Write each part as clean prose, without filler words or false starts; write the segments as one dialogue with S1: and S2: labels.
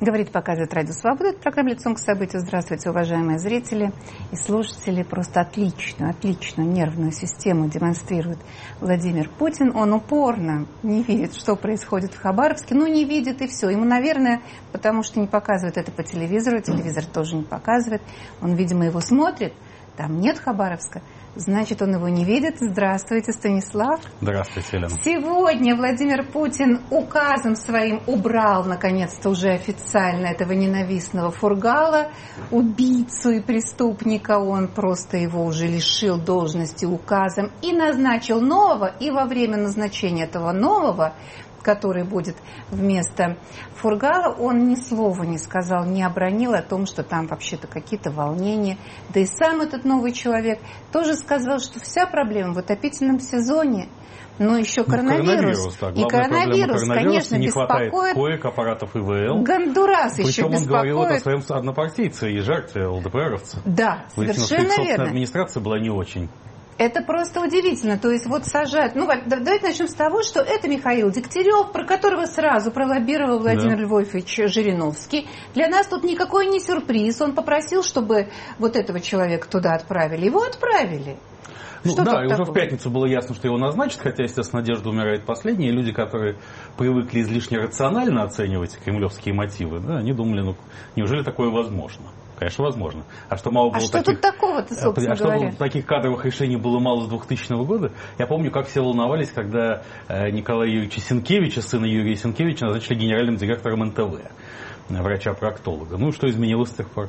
S1: Говорит, показывает Радио Свобода. Это программа «Лицом к событию». Здравствуйте, уважаемые зрители и слушатели. Просто отличную нервную систему демонстрирует Владимир Путин. Он упорно не видит, что происходит в Хабаровске. Ну, не видит и все. Ему, наверное, потому что не показывают это по телевизору. Телевизор тоже не показывает. Он, видимо, его смотрит. Там нет Хабаровска. Значит, он его не видит. Здравствуйте, Станислав.
S2: Здравствуйте, Елена.
S1: Сегодня Владимир Путин указом своим убрал, наконец-то, уже официально этого ненавистного Фургала, убийцу и преступника. Он просто его уже лишил должности указом и назначил нового. И во время назначения этого нового, который будет вместо Фургала, он ни слова не сказал, не обронил о том, что там вообще-то какие-то волнения. Да и сам этот новый человек тоже сказал, что вся проблема в отопительном сезоне, но еще коронавирус.
S2: Да.
S1: И коронавирус, конечно,
S2: не
S1: беспокоит.
S2: Хватает коек, аппаратов ИВЛ.
S1: Гондурас еще
S2: Причем
S1: беспокоит.
S2: он говорил это о своем однопартийце и жертве ЛДПРовца.
S1: Да, совершенно
S2: собственная
S1: верно.
S2: Администрация была не очень.
S1: Это просто удивительно. То есть вот сажают... Ну, давайте начнем с того, что это Михаил Дегтярев, про которого сразу пролоббировал Владимир Львович Жириновский. Для нас тут никакой не сюрприз. Он попросил, чтобы вот этого человека туда отправили. Его отправили.
S2: Ну, да, и уже в пятницу было ясно, что его назначат, хотя, естественно, надежда умирает последней. Люди, которые привыкли излишне рационально оценивать кремлевские мотивы, да, они думали, ну, неужели такое возможно? Конечно, возможно. А что мало было
S1: что
S2: таких...
S1: тут такого-то, собственно говоря?
S2: Что таких кадровых решений было мало с 2000 года? Я помню, как все волновались, когда Николая Юрьевича Сенкевича, сына Юрия Сенкевича, назначили генеральным директором НТВ, врача-проктолога. Ну, что изменилось с тех пор?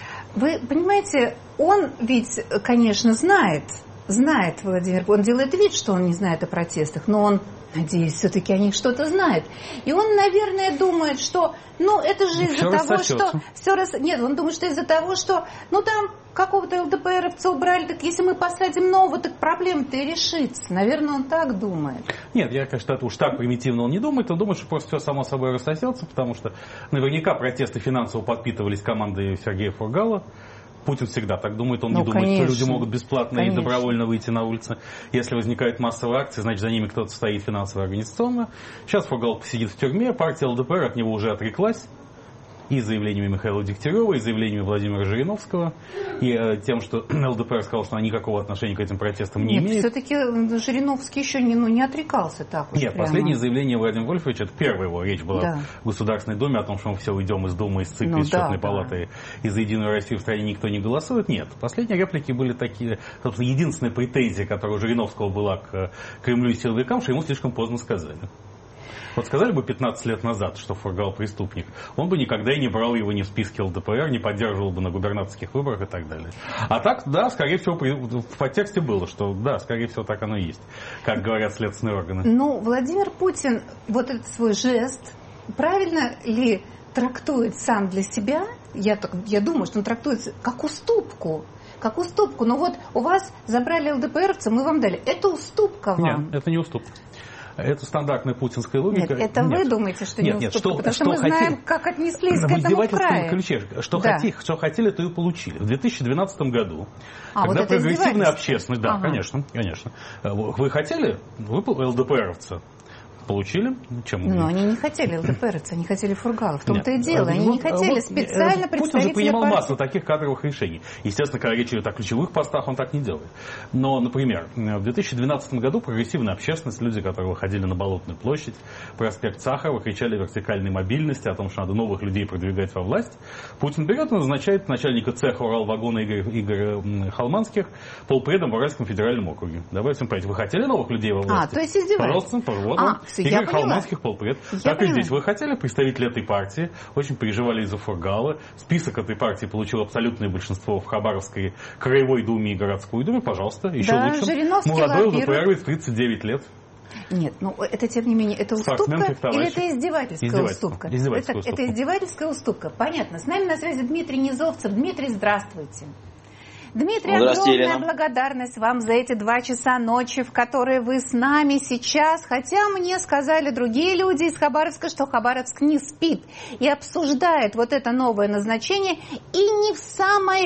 S1: Вы понимаете, он ведь, конечно, знает, Владимир, он делает вид, что он не знает о протестах, но он, надеюсь, все-таки о них что-то знает. И он, наверное, думает, что, ну, это же из-за того, что... Нет, он думает, что из-за того, что, ну, там какого-то ЛДПРовца убрали, так если мы посадим нового, так проблема-то и решится. Наверное, он так думает.
S2: Нет, я, конечно, уж так примитивно он не думает. Он думает, что просто все само собой рассосется, потому что наверняка протесты финансово подпитывались командой Сергея Фургала. Путин всегда так думает, он не думает, что люди могут бесплатно и добровольно выйти на улицы. Если возникают массовые акции, значит, за ними кто-то стоит финансово-организационно. Сейчас Фургал сидит в тюрьме, партия ЛДПР от него уже отреклась. И заявлениями Михаила Дегтярева, и заявлениями Владимира Жириновского, и тем, что ЛДПР сказал, что она никакого отношения к этим протестам не имеет.
S1: Все-таки Жириновский еще не отрекался так уж.
S2: Нет, последнее заявление Владимира Вольфовича, это первая его речь была в Государственной Думе о том, что мы все уйдем из Думы, из ЦИКа, из Счетной палаты, и за Единую Россию в стране никто не голосует. Нет, последние реплики были такие, собственно, единственная претензия, которая у Жириновского была к Кремлю и силовикам, что ему слишком поздно сказали. Вот сказали бы 15 лет назад, что Фургал преступник, он бы никогда и не брал его ни в списке ЛДПР, не поддерживал бы на губернаторских выборах и так далее. А так, да, скорее всего, в подтексте было, что да, скорее всего, так оно и есть, как говорят следственные органы.
S1: Ну, Владимир Путин вот этот свой жест правильно ли трактует сам для себя? Я думаю, что он трактует как уступку. Как уступку. Но вот у вас забрали ЛДПРовца, мы вам дали. Это уступка вам.
S2: Нет, это не уступка. Это стандартная путинская логика.
S1: Нет, это вы думаете, что не уступка, потому что мы знаем, как отнеслись к этому краю.
S2: Ключе. Что хотели, то и получили. В 2012 году, когда
S1: вот
S2: прогрессивная общественность... Да, конечно. Вы хотели ЛДПРовца? Получили? Чем
S1: но они не хотели ЛДПРовца, они хотели Фургала. В том-то и дело. Они не хотели специально представителя
S2: Путин же принимал массу таких кадровых решений. Естественно, когда речь идет о ключевых постах, он так не делает. Но, например, в 2012 году прогрессивная общественность, люди, которые выходили на Болотную площадь, проспект Сахарова, кричали о вертикальной мобильности, о том, что надо новых людей продвигать во власть. Путин берет и назначает начальника цеха Уралвагона Игоря Холманских полпредом в Уральском федеральном округе. Давайте вам понять, вы хотели новых людей во власти?
S1: То есть издеваетесь.
S2: Пожалуйста, Игорь Холманских полпред. Так и здесь. Вы хотели представители этой партии, очень переживали из-за Фургала. Список этой партии получил абсолютное большинство в Хабаровской краевой думе и городской думе. Пожалуйста, еще лучше. Молодой ЛДПРовец, 39 лет.
S1: Нет, это тем не менее, это уступка или это издевательская уступка? Это издевательская уступка. Понятно. С нами на связи Дмитрий Низовцев. Дмитрий, здравствуйте. Дмитрий, огромная благодарность вам за эти 2 часа ночи, в которые вы с нами сейчас. Хотя мне сказали другие люди из Хабаровска, что Хабаровск не спит и обсуждает вот это новое назначение. И не в самой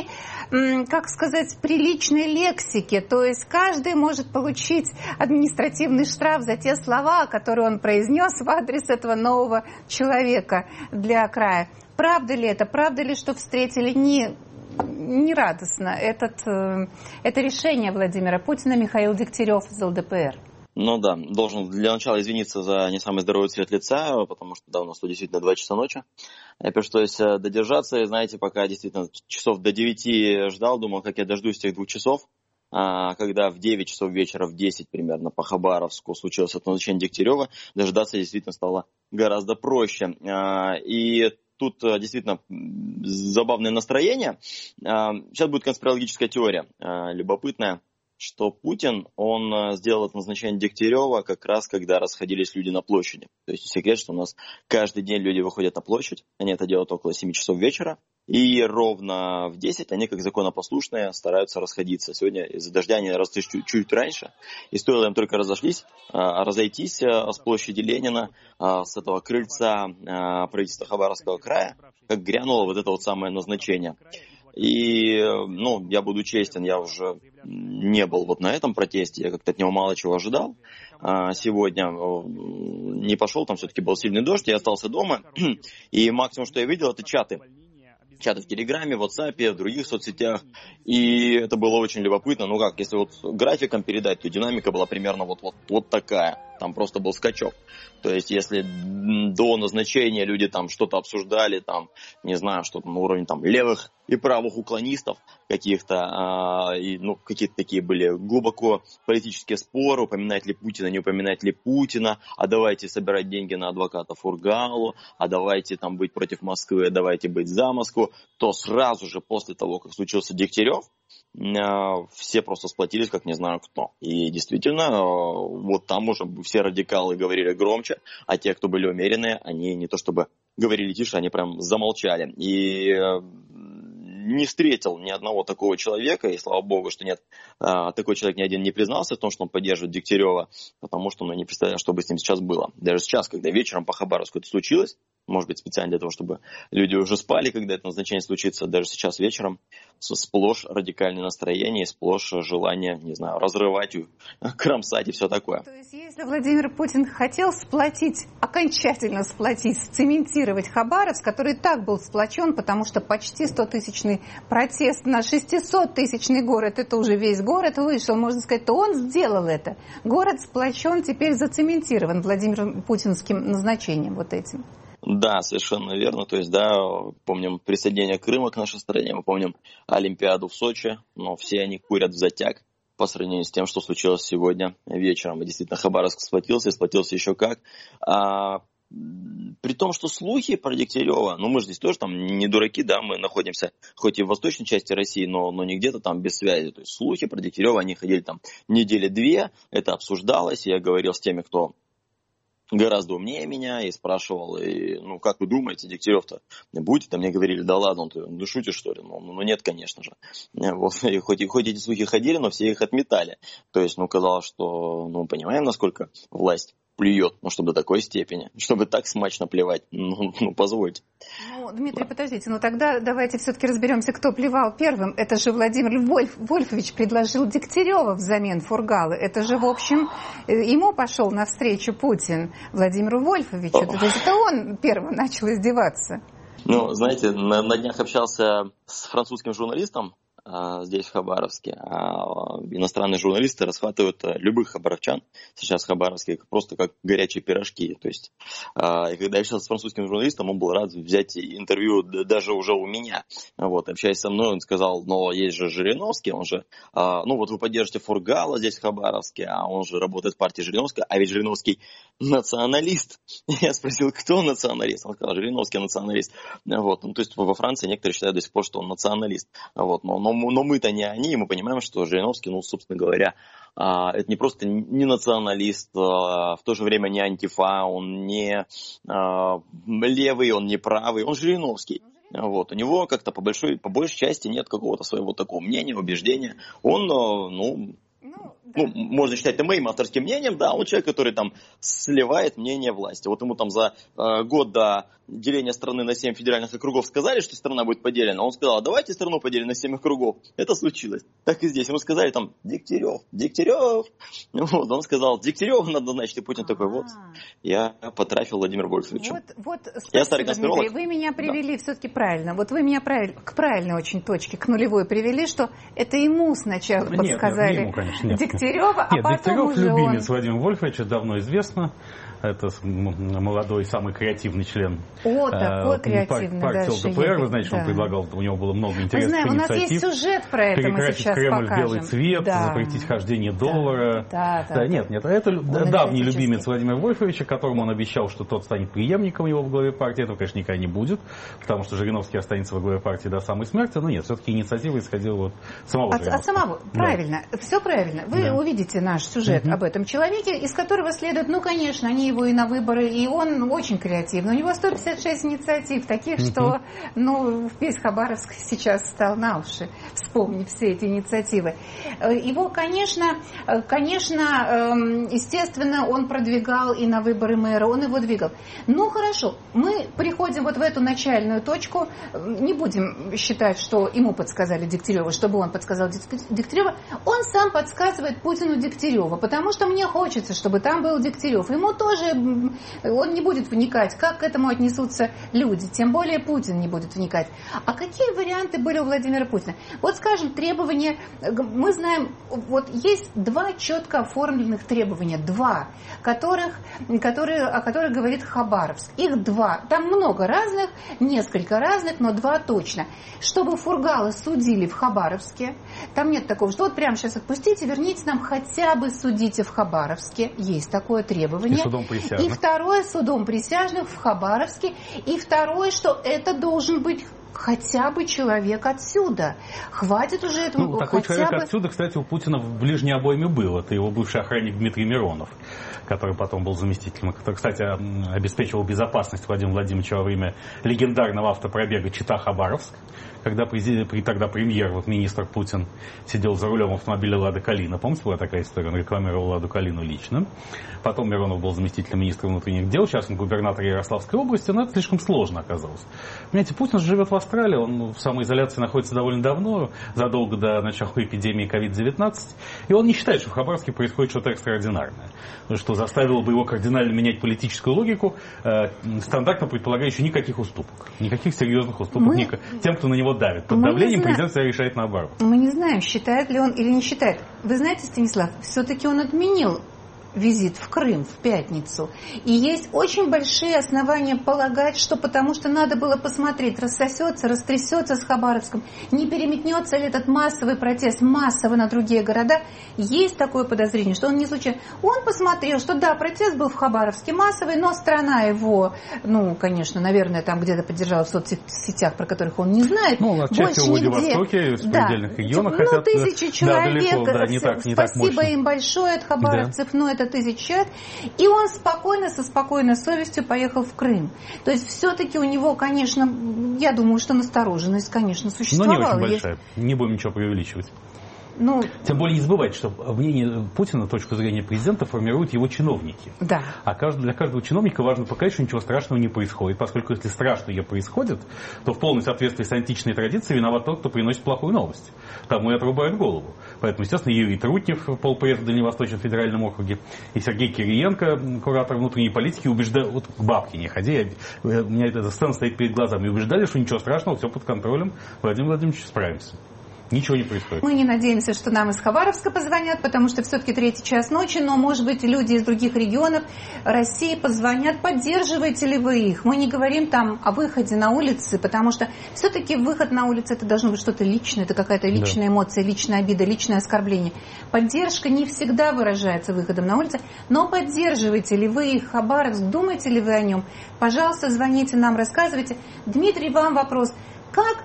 S1: как сказать, приличной лексики. То есть каждый может получить административный штраф за те слова, которые он произнес в адрес этого нового человека для края. Правда ли это? Правда ли, что встретили не радостно это решение Владимира Путина Михаил Дегтярев из ЛДПР?
S3: Ну да, должен для начала извиниться за не самый здоровый цвет лица, потому что да, у нас тут действительно 2 часа ночи. Я пришлось додержаться, и знаете, пока действительно часов до 9 ждал, думал, как я дождусь тех 2 часов, когда в 9 часов вечера, в 10 примерно по Хабаровску случилось это назначение Дегтярева, дождаться действительно стало гораздо проще. И тут действительно забавное настроение. Сейчас будет конспирологическая теория, любопытная, что Путин, он сделал это назначение Дегтярева как раз, когда расходились люди на площади. То есть секрет, что у нас каждый день люди выходят на площадь, они это делают около 7 часов вечера, и ровно в 10 они, как законопослушные, стараются расходиться. Сегодня из-за дождя они разошлись чуть раньше, и стоило им только разойтись с площади Ленина, с этого крыльца правительства Хабаровского края, как грянуло вот это вот самое назначение. И, я буду честен, я уже не был вот на этом протесте, я как-то от него мало чего ожидал. Сегодня не пошел, там все-таки был сильный дождь, я остался дома, и максимум, что я видел, это чаты в Телеграме, в WhatsApp, в других соцсетях, и это было очень любопытно. Если вот графиком передать, то динамика была примерно вот такая, там просто был скачок. То есть, если до назначения люди там что-то обсуждали, там, не знаю, что-то на уровне там левых и правых уклонистов каких-то, какие-то такие были глубоко политические споры, упоминать ли Путина, не упоминать ли Путина, а давайте собирать деньги на адвоката Фургалу, а давайте там быть против Москвы, а давайте быть за Москву, то сразу же после того, как случился Дегтярев, все просто сплотились, как не знаю кто. И действительно, вот там уже все радикалы говорили громче, а те, кто были умеренные, они не то чтобы говорили тише, они прям замолчали. И не встретил ни одного такого человека, и слава богу, что нет, такой человек ни один не признался в том, что он поддерживает Дегтярева, потому что не представляю, что бы с ним сейчас было. Даже сейчас, когда вечером по Хабаровску это случилось, может быть, специально для того, чтобы люди уже спали, когда это назначение случится, даже сейчас вечером сплошь радикальное настроение, сплошь желание, не знаю, разрывать, кромсать и все такое.
S1: То есть, если Владимир Путин хотел окончательно сплотить, сцементировать Хабаровск, который и так был сплочен, потому что почти 100-тысячный протест на 600-тысячный город, это уже весь город вышел, можно сказать, то он сделал это. Город сплочен, теперь зацементирован Владимиром путинским назначением вот этим.
S3: Да, совершенно верно. То есть, да, помним присоединение Крыма к нашей стране, мы помним Олимпиаду в Сочи, но все они курят в затяг по сравнению с тем, что случилось сегодня вечером. И действительно, Хабаровск сплотился еще как. При том, что слухи про Дегтярева, мы же здесь тоже там не дураки, да, мы находимся хоть и в восточной части России, но не где-то там без связи. То есть слухи про Дегтярева, они ходили там недели 2, это обсуждалось, я говорил с теми, кто гораздо умнее меня, и спрашивал, как вы думаете, Дегтярев-то будет? А мне говорили, да ладно, ты шутишь, что ли? Нет, конечно же. Вот, и хоть эти слухи ходили, но все их отметали. То есть, казалось, что, понимаем, насколько власть плюет, чтобы до такой степени, чтобы так смачно плевать, позвольте.
S1: Дмитрий, подождите, тогда давайте все-таки разберемся, кто плевал первым. Это же Владимир Вольфович предложил Дегтярева взамен Фургалы. Это же, в общем, ему пошел навстречу Путин, Владимиру Вольфовичу. То есть это он первым начал издеваться.
S3: Знаете, на днях общался с французским журналистом, здесь в Хабаровске, иностранные журналисты расхватывают любых хабаровчан сейчас в Хабаровске просто как горячие пирожки. То есть, и когда я общался с французским журналистом, он был рад взять интервью даже уже у меня. Общаясь со мной, он сказал, есть же Жириновский, он же, вы поддержите Фургала здесь в Хабаровске, а он же работает в партии Жириновского, а ведь Жириновский националист. Я спросил, кто националист? Он сказал, Жириновский националист. То есть во Франции некоторые считают до сих пор, что он националист. Но мы-то не они, и мы понимаем, что Жириновский, собственно говоря, это не просто не националист, в то же время не антифа, он не левый, он не правый, он Жириновский. У него как-то по большей части нет какого-то своего такого мнения, убеждения. Он, ну, можно считать это моим авторским мнением, да, он человек, который там сливает мнение власти. Вот ему там за год до деления страны на 7 федеральных округов сказали, что страна будет поделена. Он сказал, давайте страну поделим на 7 округов. Это случилось. Так и здесь. Ему сказали там, Дегтярев. Вот, он сказал, Дегтярева надо, значит, и Путин такой, вот, я потрафил Владимира Вольфовича.
S1: Вот,
S3: я старый конспиролог.
S1: Дмитрий, вы меня привели все-таки правильно. Вот вы меня к правильной очень точке, к нулевой привели, что это ему сначала подсказали.
S2: Нет, конечно, нет.
S1: Дегтярева, а потом
S2: Дегтярев
S1: уже
S2: любимец Владимира Вольфовича, давно известно. Это молодой, самый креативный член
S1: такой креативный
S2: партии ЛДПР. Вы знаете, что он предлагал, у него было много интересных инициатив.
S1: У нас есть сюжет про это, мы сейчас
S2: Кремль
S1: покажем.
S2: в белый цвет, запретить хождение доллара. Нет, это давний любимец Владимира Вольфовича, которому он обещал, что тот станет преемником его в главе партии. Этого, конечно, никогда не будет, потому что Жириновский останется во главе партии до самой смерти. Но нет, все-таки инициатива исходила от самого Жириновского.
S1: От самого, правильно, все правильно. Вы увидите наш сюжет об этом человеке, из которого следует, ну, конечно, они его и на выборы, и он очень креативный. У него 156 инициатив, таких, что, ну, весь Хабаровск сейчас встал на уши, вспомнив все эти инициативы. Его, конечно, естественно, он продвигал и на выборы мэра, он его двигал. Ну, хорошо, мы приходим вот в эту начальную точку, не будем считать, что ему подсказали Дегтярева, чтобы он подсказал Дегтярева, он сам подсказывает Путину Дегтярева, потому что мне хочется, чтобы там был Дегтярев. Ему тоже, он не будет вникать, как к этому отнесутся люди, тем более Путин не будет вникать. А какие варианты были у Владимира Путина? Вот, скажем, требования, мы знаем, вот есть два четко оформленных требования, о которых говорит Хабаровск. Их два, там много разных, несколько разных, но два точно. Чтобы фургалы судили в Хабаровске, там нет такого, что вот прямо сейчас отпустите, верните нам, хотя бы судите в Хабаровске, есть такое требование.
S2: И судом присяжных.
S1: И второе, судом присяжных в Хабаровске. И второе, что это должен быть хотя бы человек отсюда. Хватит уже этому.
S2: Ну, такой человек отсюда, кстати, у Путина в ближней обойме был. Это его бывший охранник Дмитрий Миронов, который потом был заместителем, который, кстати, обеспечивал безопасность Владимира Владимировича во время легендарного автопробега Чита-Хабаровск, когда тогда премьер, вот министр Путин, сидел за рулем автомобиля «Лада Калина». Помните, была такая история? Он рекламировал «Ладу Калину» лично. Потом Миронов был заместителем министра внутренних дел, сейчас он губернатор Ярославской области, но это слишком сложно оказалось. Понимаете, Путин живет в Австралии, он в самоизоляции находится довольно давно, задолго до начала эпидемии COVID-19, и он не считает, что в Хабаровске происходит что-то экстраординарное, что заставило бы его кардинально менять политическую логику, стандартно предполагающую никаких уступок, никаких серьезных уступок тем, кто на него давит. Под давлением президент себя решает наоборот.
S1: Мы не знаем, считает ли он или не считает. Вы знаете, Станислав, все-таки он отменил визит в Крым в пятницу. И есть очень большие основания полагать, что потому что надо было посмотреть, рассосется, растрясется с Хабаровском, не переметнется ли этот массовый протест массово на другие города. Есть такое подозрение, что он не случайно. Он посмотрел, что да, протест был в Хабаровске массовый, но страна его, ну, конечно, наверное, там где-то поддержала в соцсетях, про которых он не знает.
S2: Ну, больше в Владивостоке, в предельных регионах хотят.
S1: 1000 человек.
S2: Да, не так
S1: Спасибо им большое от хабаровцев, но это 1000 человек. И он спокойно, со спокойной совестью поехал в Крым. То есть все-таки у него, конечно, я думаю, что настороженность, конечно, существовала.
S2: Но не очень большая. Не будем ничего преувеличивать.
S1: Ну,
S2: тем более не забывайте, что мнение Путина, точку зрения президента, формируют его чиновники.
S1: Да.
S2: А для каждого чиновника важно показать, что ничего страшного не происходит. Поскольку если страшное происходит, то в полном соответствии с античной традицией виноват тот, кто приносит плохую новость. Тому и отрубают голову. Поэтому, естественно, Юрий Трутнев, полпред в Дальневосточном федеральном округе, и Сергей Кириенко, куратор внутренней политики, убеждали, вот к бабке не ходи, у меня эта сцена стоит перед глазами, и убеждали, что ничего страшного, все под контролем, Владимир Владимирович справится. Ничего не происходит.
S1: Мы не надеемся, что нам из Хабаровска позвонят, потому что все-таки 3 час ночи, но, может быть, люди из других регионов России позвонят. Поддерживаете ли вы их? Мы не говорим там о выходе на улицы, потому что все-таки выход на улицы это должно быть что-то личное, это какая-то личная эмоция, личная обида, личное оскорбление. Поддержка не всегда выражается выходом на улицы, но поддерживаете ли вы их, Хабаровск, думаете ли вы о нем? Пожалуйста, звоните нам, рассказывайте. Дмитрий, вам вопрос. Как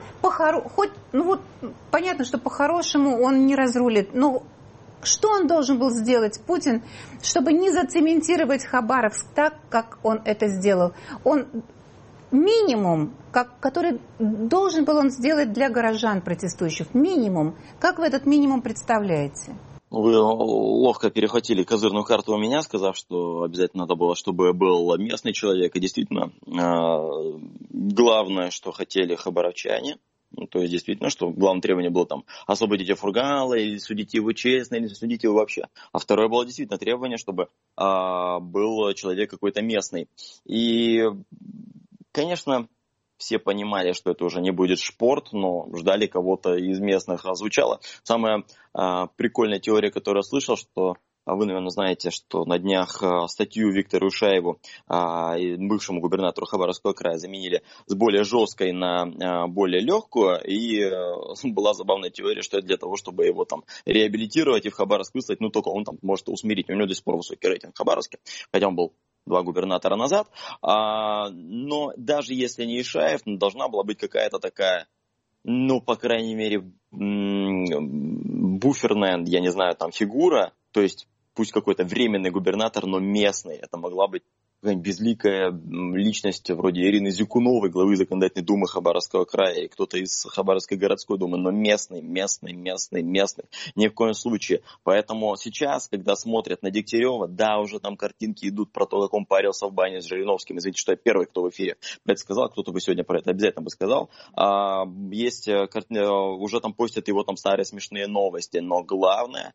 S1: понятно, что по-хорошему он не разрулит, но что он должен был сделать, Путин, чтобы не зацементировать Хабаровск так, как он это сделал? Он минимум, который должен был он сделать для горожан протестующих, минимум. Как вы этот минимум представляете?
S3: Вы ловко перехватили козырную карту у меня, сказав, что обязательно надо было, чтобы был местный человек. И действительно, главное, что хотели хабаровчане, то есть действительно, что главное требование было там освободить Фургала, или судить его честно, или судить его вообще. А второе было действительно требование, чтобы был человек какой-то местный. И, конечно, все понимали, что это уже не будет спорт, но ждали кого-то из местных. Звучала самая прикольная теория, которую я слышал, что вы, наверное, знаете, что на днях статью Виктору Ушаеву, бывшему губернатору Хабаровского края, заменили с более жесткой на более легкую. И была забавная теория, что это для того, чтобы его там реабилитировать и в Хабаровск выслать. Ну, только он там может усмирить. У него до сих пор высокий рейтинг в Хабаровске, хотя он был 2 губернатора назад. Но даже если не Ишаев, должна была быть какая-то такая, ну, по крайней мере, буферная, я не знаю, там фигура. То есть пусть какой-то временный губернатор, но местный. Это могла быть какая-нибудь безликая личность вроде Ирины Зюкуновой, главы Законодательной Думы Хабаровского края, и кто-то из Хабаровской городской думы, но местный. Ни в коем случае. Поэтому сейчас, когда смотрят на Дегтярева, да, уже там картинки идут про то, как он парился в бане с Жириновским. Извините, что я первый, кто в эфире про это сказал, кто-то бы сегодня про это обязательно бы сказал. Есть, уже там постят его там старые смешные новости, но главное,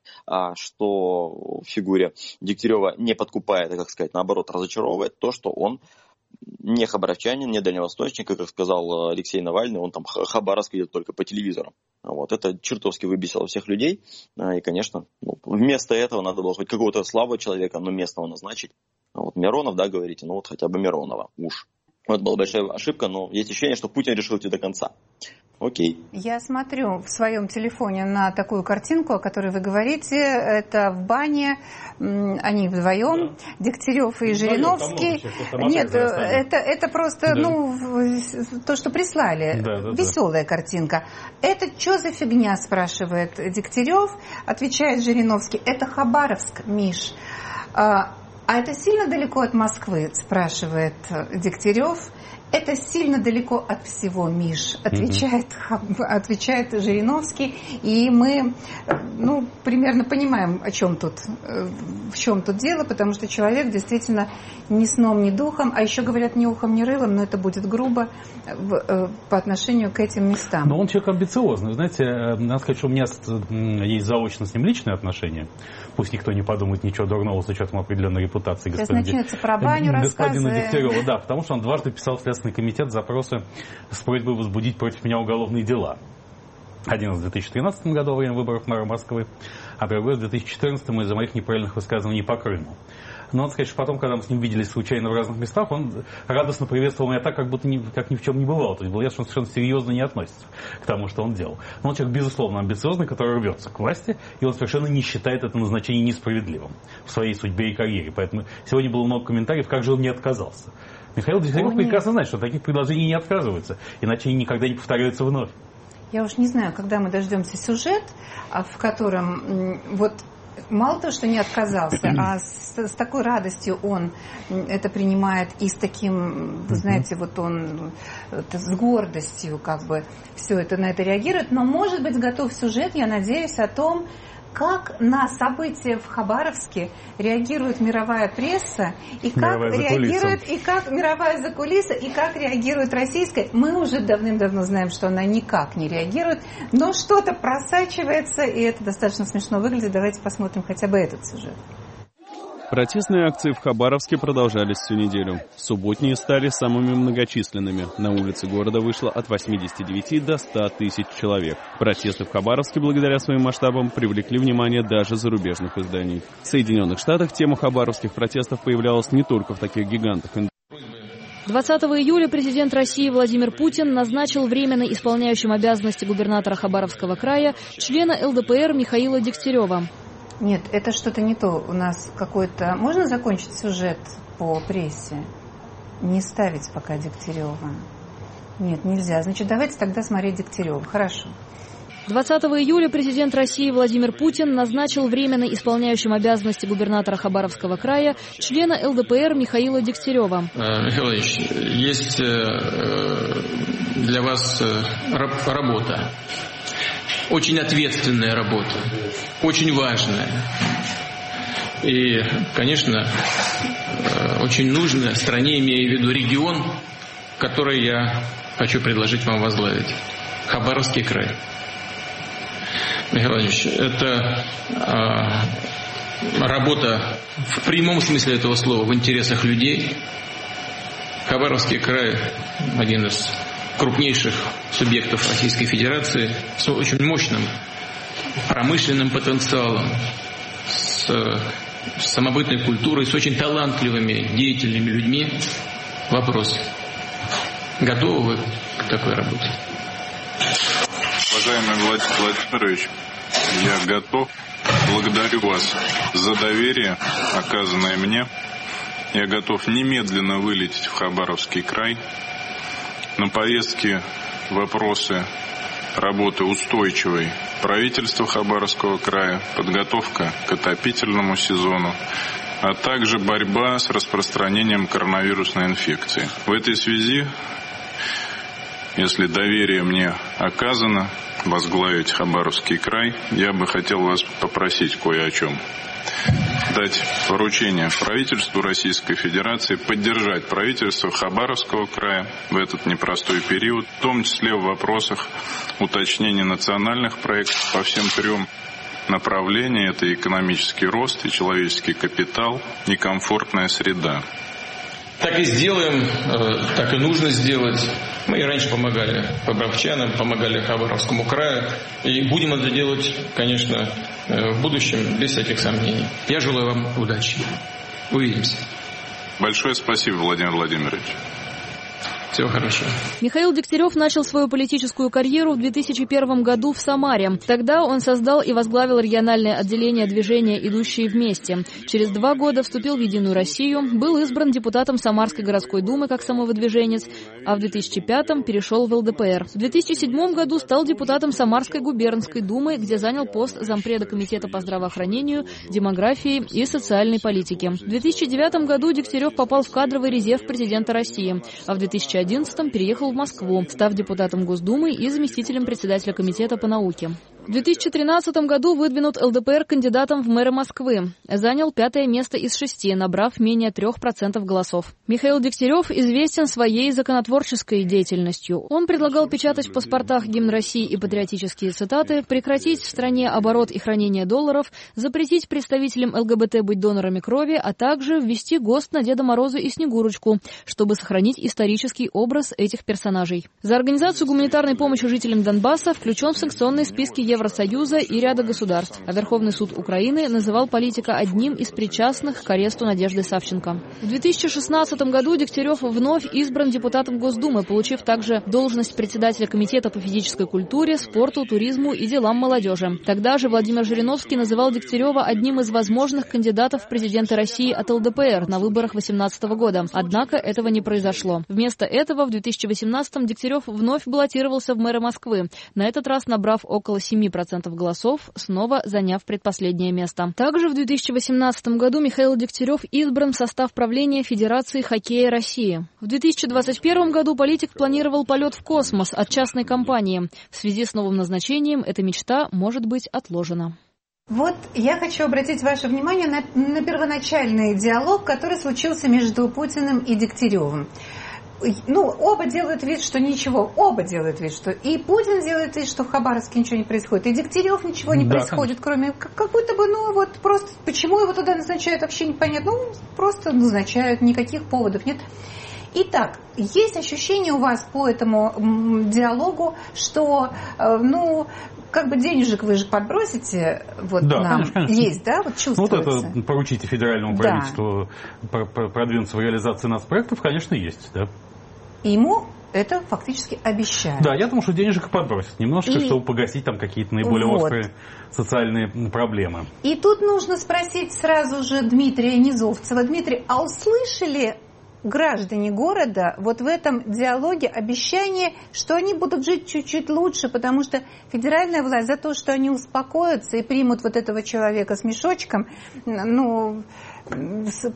S3: что в фигуре Дегтярева не подкупает, а, как сказать, наоборот, разочаровывает, то, что он не хабаровчанин, не дальневосточник, как сказал Алексей Навальный, он там Хабаровск видит только по телевизору. Вот. Это чертовски выбесило всех людей. И, конечно, вместо этого надо было хоть какого-то слабого человека, но местного назначить. Вот Миронов, да, говорите, ну вот хотя бы Миронова, уж. Вот была большая ошибка, но есть ощущение, что Путин решил идти до конца. Окей.
S1: Я смотрю в своем телефоне на такую картинку, о которой вы говорите. Это в бане, они вдвоем, Дегтярев и Жириновский. Нет, это просто, то, что прислали. Веселая картинка. Это что за фигня, спрашивает Дегтярев. Отвечает Жириновский. Это Хабаровск, Миш. А это сильно далеко от Москвы, спрашивает Дегтярев. Это сильно далеко от всего, Миш, отвечает Жириновский. И мы, примерно понимаем, в чем тут дело, потому что человек действительно ни сном, ни духом, а еще говорят, ни ухом, ни рылом, но это будет грубо по отношению к этим местам.
S2: Но он человек амбициозный. Знаете, надо сказать, что у меня есть заочно с ним личные отношения. Пусть никто не подумает ничего дурного с учетом определенной репутации господина
S1: Дегтярева.
S2: Да, потому что он дважды писал в Следственный комитет запросы с просьбой возбудить против меня уголовные дела. Один в 2013 году во время выборов мэра Москвы, а другой в 2014 из-за моих неправильных высказываний по Крыму. Но надо сказать, что потом, когда мы с ним виделись случайно в разных местах, он радостно приветствовал меня так, как будто как ни в чем не бывало. То есть было ясно, что он совершенно серьезно не относится к тому, что он делал. Но он человек, безусловно, амбициозный, который рвется к власти, и он совершенно не считает это назначение несправедливым в своей судьбе и карьере. Поэтому сегодня было много комментариев, как же он не отказался. Михаил Дегтярев прекрасно знает, что таких предложений не отказываются, иначе они никогда не повторяются вновь.
S1: Я уж не знаю, когда мы дождемся сюжет, в котором мало того, что не отказался, а с такой радостью он это принимает и с таким, вы знаете, он с гордостью все это на это реагирует, но, может быть, готов сюжет, я надеюсь, о том, как на события в Хабаровске реагирует мировая пресса, и как мировая закулиса, и как реагирует российская. Мы уже давным-давно знаем, что она никак не реагирует, но что-то просачивается, и это достаточно смешно выглядит. Давайте посмотрим хотя бы этот сюжет.
S4: Протестные акции в Хабаровске продолжались всю неделю. Субботние стали самыми многочисленными. На улицы города вышло от 89 до 100 тысяч человек. Протесты в Хабаровске, благодаря своим масштабам, привлекли внимание даже зарубежных изданий. В Соединенных Штатах тема хабаровских протестов появлялась не только в таких гигантах.
S5: 20 июля президент России Владимир Путин назначил временно исполняющим обязанности губернатора Хабаровского края члена ЛДПР Михаила Дегтярева.
S1: Нет, это что-то не то. У нас какой-то... Можно закончить сюжет по прессе? Не ставить пока Дегтярева. Нет, нельзя. Значит, давайте тогда смотреть Дегтярева. Хорошо.
S5: 20 июля президент России Владимир Путин назначил временно исполняющим обязанности губернатора Хабаровского края члена ЛДПР Михаила Дегтярева.
S6: Михаил Ильич, есть для вас работа. очень ответственная работа, очень важная. И, конечно, очень нужная стране, имея в виду регион, который я хочу предложить вам возглавить. Хабаровский край. Михаил Владимирович, это работа в прямом смысле этого слова в интересах людей. Хабаровский край – один из крупнейших субъектов Российской Федерации с очень мощным промышленным потенциалом, с самобытной культурой, с очень талантливыми, деятельными людьми. Вопрос. Готовы вы к такой работе?
S7: Уважаемый Владимир Владимирович, я готов. Благодарю вас за доверие, оказанное мне. Я готов немедленно вылететь в Хабаровский край. На повестке вопросы работы устойчивой правительства Хабаровского края, подготовка к отопительному сезону, а также борьба с распространением коронавирусной инфекции. В этой связи, если доверие мне оказано возглавить Хабаровский край, я бы хотел вас попросить кое о чем. Дать поручение правительству Российской Федерации поддержать правительство Хабаровского края в этот непростой период, в том числе в вопросах уточнения национальных проектов по всем трем направлениям. Это экономический рост, и человеческий капитал, и комфортная среда.
S6: Так и сделаем, так и нужно сделать. Мы и раньше помогали побровчанам, помогали Хабаровскому краю. И будем это делать, конечно, в будущем, без всяких сомнений. Я желаю вам удачи. Увидимся.
S7: Большое спасибо, Владимир Владимирович.
S6: Всего хорошего.
S5: Михаил Дегтярев начал свою политическую карьеру в 2001 году в Самаре. Тогда он создал и возглавил региональное отделение движения «Идущие вместе». Через 2 года вступил в «Единую Россию», был избран депутатом Самарской городской думы как самовыдвиженец, а в 2005 перешел в ЛДПР. В 2007 году стал депутатом Самарской губернской думы, где занял пост зампреда комитета по здравоохранению, демографии и социальной политике. В 2009 году Дегтярев попал в кадровый резерв президента России, а в 2011 переехал в Москву, став депутатом Госдумы и заместителем председателя комитета по науке. В 2013 году выдвинут ЛДПР кандидатом в мэры Москвы. Занял 5-е место из 6, набрав менее 3% голосов. Михаил Дегтярев известен своей законотворческой деятельностью. Он предлагал печатать в паспортах гимн России и патриотические цитаты, прекратить в стране оборот и хранение долларов, запретить представителям ЛГБТ быть донорами крови, а также ввести ГОСТ на Деда Мороза и Снегурочку, чтобы сохранить исторический образ этих персонажей. За организацию гуманитарной помощи жителям Донбасса включен в санкционные списки Евросоюза и ряда государств. А Верховный суд Украины называл политика одним из причастных к аресту Надежды Савченко. В 2016 году Дегтярев вновь избран депутатом Госдумы, получив также должность председателя комитета по физической культуре, спорту, туризму и делам молодежи. Тогда же Владимир Жириновский называл Дегтярева одним из возможных кандидатов в президенты России от ЛДПР на выборах 2018 года. Однако этого не произошло. Вместо этого в 2018 Дегтярев вновь баллотировался в мэры Москвы, на этот раз набрав около 7% голосов, снова заняв предпоследнее место. Также в 2018 году Михаил Дегтярев избран в состав правления Федерации хоккея России. В 2021 году политик планировал полет в космос от частной компании. В связи с новым назначением эта мечта может быть отложена.
S1: Вот я хочу обратить ваше внимание на первоначальный диалог, который случился между Путиным и Дегтяревым. Оба делают вид, что ничего. Оба делают вид, что... И Путин делает вид, что в Хабаровске ничего не происходит. И Дегтярев ничего не происходит, кроме... Как будто бы, просто... Почему его туда назначают, вообще непонятно. Просто назначают, никаких поводов нет. Итак, есть ощущение у вас по этому диалогу, что, денежек вы же подбросите нам. Конечно. Есть, да? Чувствуется.
S2: Это поручите федеральному правительству продвинуться в реализации нацпроектов, конечно, есть, да.
S1: И ему это фактически обещают.
S2: Да, я думаю, что денежек подбросят немножко, чтобы погасить там какие-то наиболее острые социальные проблемы.
S1: И тут нужно спросить сразу же Дмитрия Низовцева. Дмитрий, а услышали граждане города в этом диалоге обещание, что они будут жить чуть-чуть лучше, потому что федеральная власть за то, что они успокоятся и примут этого человека с мешочком,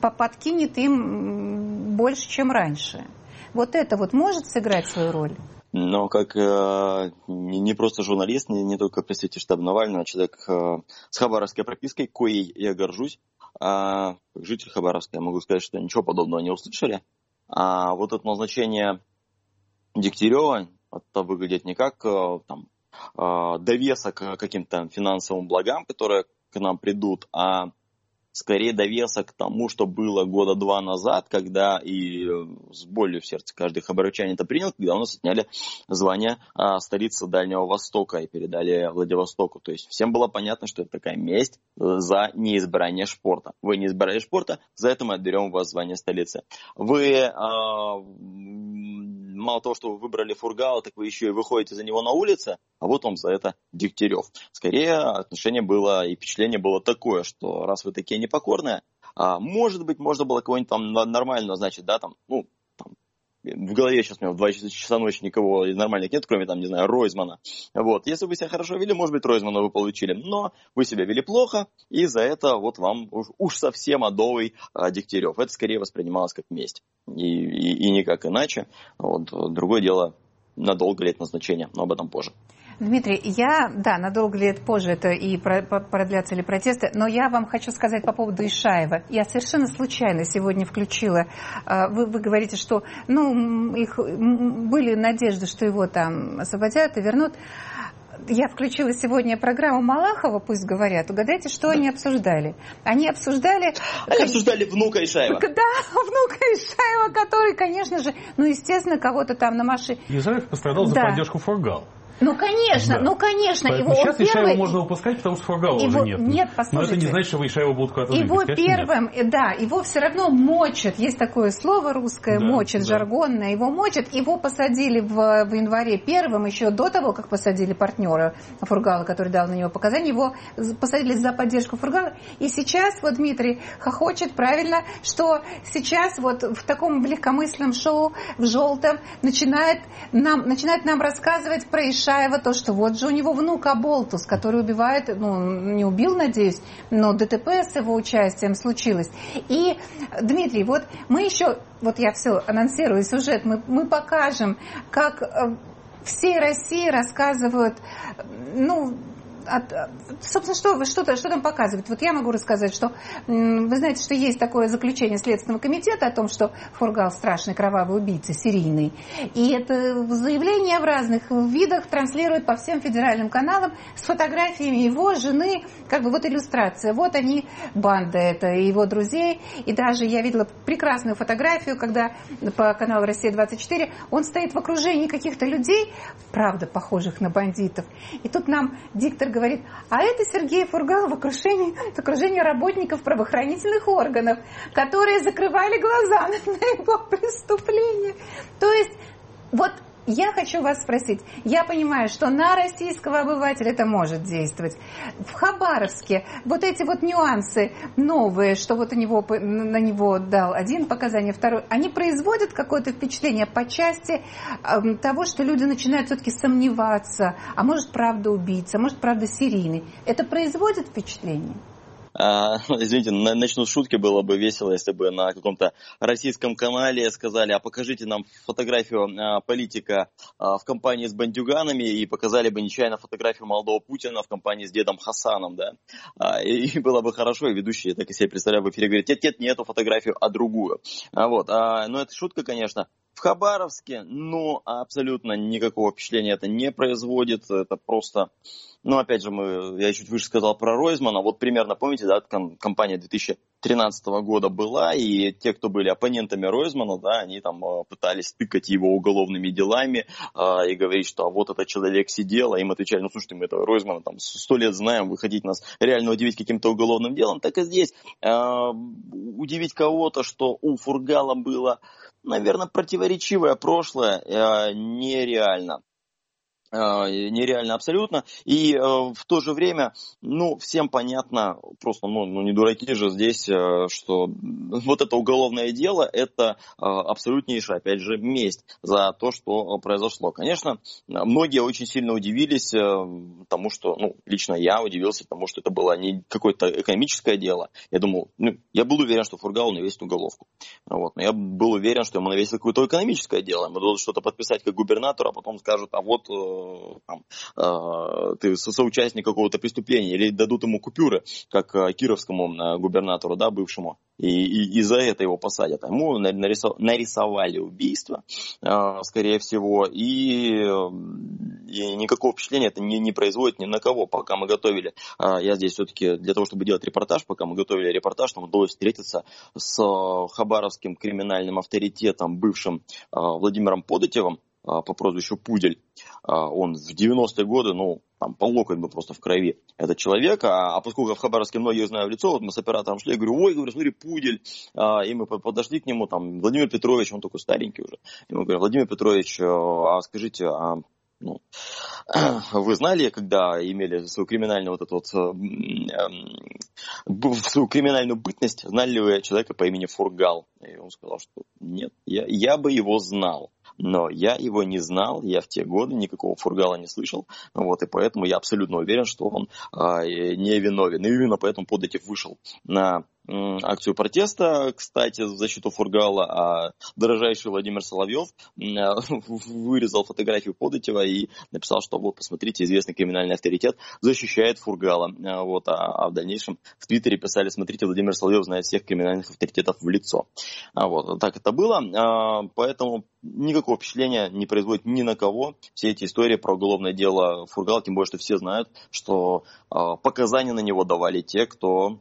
S1: подкинет им больше, чем раньше. Это может сыграть свою роль?
S3: Но как не просто журналист, не только представитель штаба Навального, а человек с хабаровской пропиской, коей я горжусь, как житель Хабаровска, я могу сказать, что ничего подобного не услышали. А вот это назначение Дегтярева, это выглядит не как довесок к каким-то финансовым благам, которые к нам придут, а скорее довесок к тому, что было года 2 назад, когда и с болью в сердце каждый хабаровчанин это принял, когда у нас отняли звание столицы Дальнего Востока и передали Владивостоку. То есть всем было понятно, что это такая месть за неизбрание шпорта. Вы не избрали шпорта, за это мы отберем у вас звание столицы. Вы мало того, что вы выбрали Фургала, так вы еще и выходите за него на улице, а вот вам за это Дегтярев. Скорее, отношение было и впечатление было такое, что раз вы такие непокорные, может быть, можно было кого-нибудь там нормального, значит, да, там, в голове сейчас у меня в 2 часа ночи никого из нормальных нет, кроме, там, не знаю, Ройзмана. Вот, если вы себя хорошо вели, может быть, Ройзмана вы получили, но вы себя вели плохо, и за это вот вам уж совсем адовый Дегтярев. Это скорее воспринималось как месть, и никак иначе. Вот, другое дело, надолго ли это назначение, но об этом позже.
S1: Дмитрий, надолго ли это позже, это и продлятся ли протесты, но я вам хочу сказать по поводу Ишаева. Я совершенно случайно сегодня включила, вы говорите, что их были надежды, что его там освободят и вернут. Я включила сегодня программу Малахова, пусть говорят. Угадайте, что они обсуждали? Они обсуждали
S3: внука Ишаева.
S1: Да, внука Ишаева, который, конечно же, естественно, кого-то там на машине...
S2: Ишаев пострадал за поддержку Фургала.
S1: Конечно.
S2: Поэтому сейчас Ишаева можно выпускать, потому что Фургала уже нет.
S1: Нет, послушайте.
S2: Но это не значит, что Ишаева будут куда-то двигать.
S1: Его все равно мочат. Есть такое слово русское, мочат, жаргонное. Его мочат. Его посадили в январе 1 еще до того, как посадили партнера Фургала, который дал на него показания. Его посадили за поддержку Фургала. И сейчас вот Дмитрий хохочет правильно, что сейчас вот в таком легкомысленном шоу в желтом начинает нам рассказывать про Ишаева, то, что вот же у него внук Аболтус, который убивает, не убил, надеюсь, но ДТП с его участием случилось. И, Дмитрий, вот мы еще, вот я все анонсирую сюжет, мы покажем, как всей России рассказывают, собственно, что там показывают? Вот я могу рассказать, что вы знаете, что есть такое заключение Следственного комитета о том, что Фургал страшный кровавый убийца, серийный. И это заявление в разных видах транслируют по всем федеральным каналам с фотографиями его, жены, как бы вот иллюстрация. Вот они, банда это, его друзей. И даже я видела прекрасную фотографию, когда по каналу «Россия-24» он стоит в окружении каких-то людей, правда, похожих на бандитов. И тут нам диктор говорит, а это Сергей Фургал в окружении работников правоохранительных органов, которые закрывали глаза на его преступление. То есть, вот я хочу вас спросить, я понимаю, что на российского обывателя это может действовать. В Хабаровске вот эти вот нюансы новые, что вот на него дал один показания, второй, они производят какое-то впечатление по части того, что люди начинают все-таки сомневаться, а может правда убийца, а может правда серийный. Это производит впечатление?
S3: Извините, начну с шутки, было бы весело, если бы на каком-то российском канале сказали, а покажите нам фотографию политика в компании с бандюганами, и показали бы нечаянно фотографию молодого Путина в компании с дедом Хасаном, да, и было бы хорошо, и ведущий, так и себе представляю, в эфире говорит, нет, не эту фотографию, а другую. Но это шутка, конечно. В Хабаровске, абсолютно никакого впечатления это не производит, это просто... опять же, я чуть выше сказал про Ройзмана. Вот примерно, помните, да, кампания 2013 года была, и те, кто были оппонентами Ройзмана, да, они там пытались тыкать его уголовными делами и говорить, что вот этот человек сидел, а им отвечали, слушайте, мы этого Ройзмана там 100 лет знаем, вы хотите нас реально удивить каким-то уголовным делом. Так и здесь. Удивить кого-то, что у Фургала было, наверное, противоречивое прошлое, нереально. нереально абсолютно. И в то же время, всем понятно, просто, не дураки же здесь, что вот это уголовное дело, это абсолютнейшая, опять же, месть за то, что произошло. Конечно, многие очень сильно удивились тому, что, лично я удивился тому, что это было не какое-то экономическое дело. Я думал, я был уверен, что Фургалу навесит уголовку. Вот. Но я был уверен, что ему навесит какое-то экономическое дело. Ему дадут что-то подписать как губернатору, а потом скажут, а вот ты соучастник какого-то преступления, или дадут ему купюры, как кировскому губернатору, да, бывшему, и за это его посадят. Ему нарисовали убийство, скорее всего, и никакого впечатления это не производит ни на кого. Пока мы готовили, я здесь все-таки для того, чтобы делать репортаж, пока мы готовили репортаж, нам удалось встретиться с хабаровским криминальным авторитетом, бывшим Владимиром Податевым, по прозвищу Пудель. Он в 90-е годы, по локоть был просто в крови этот человек. А поскольку я в Хабаровске многих знаю в лицо, вот мы с оператором шли, я говорю, смотри, Пудель. И мы подошли к нему, Владимир Петрович, он такой старенький уже. И мы говорим, Владимир Петрович, скажите, вы знали, когда имели свою криминальную свою криминальную бытность, знали ли вы человека по имени Фургал? И он сказал, что нет, я бы его знал. Но я его не знал, я в те годы никакого Фургала не слышал, и поэтому я абсолютно уверен, что он не виновен. И именно поэтому Податев вышел на акцию протеста, кстати, в защиту Фургала, а дорожайший Владимир Соловьев вырезал фотографию Податева и написал, что вот, посмотрите, известный криминальный авторитет защищает Фургала. А в дальнейшем в Твиттере писали, смотрите, Владимир Соловьев знает всех криминальных авторитетов в лицо. Так это было, поэтому никакого впечатления не производит ни на кого все эти истории про уголовное дело Фургала, тем более, что все знают, что показания на него давали те, кто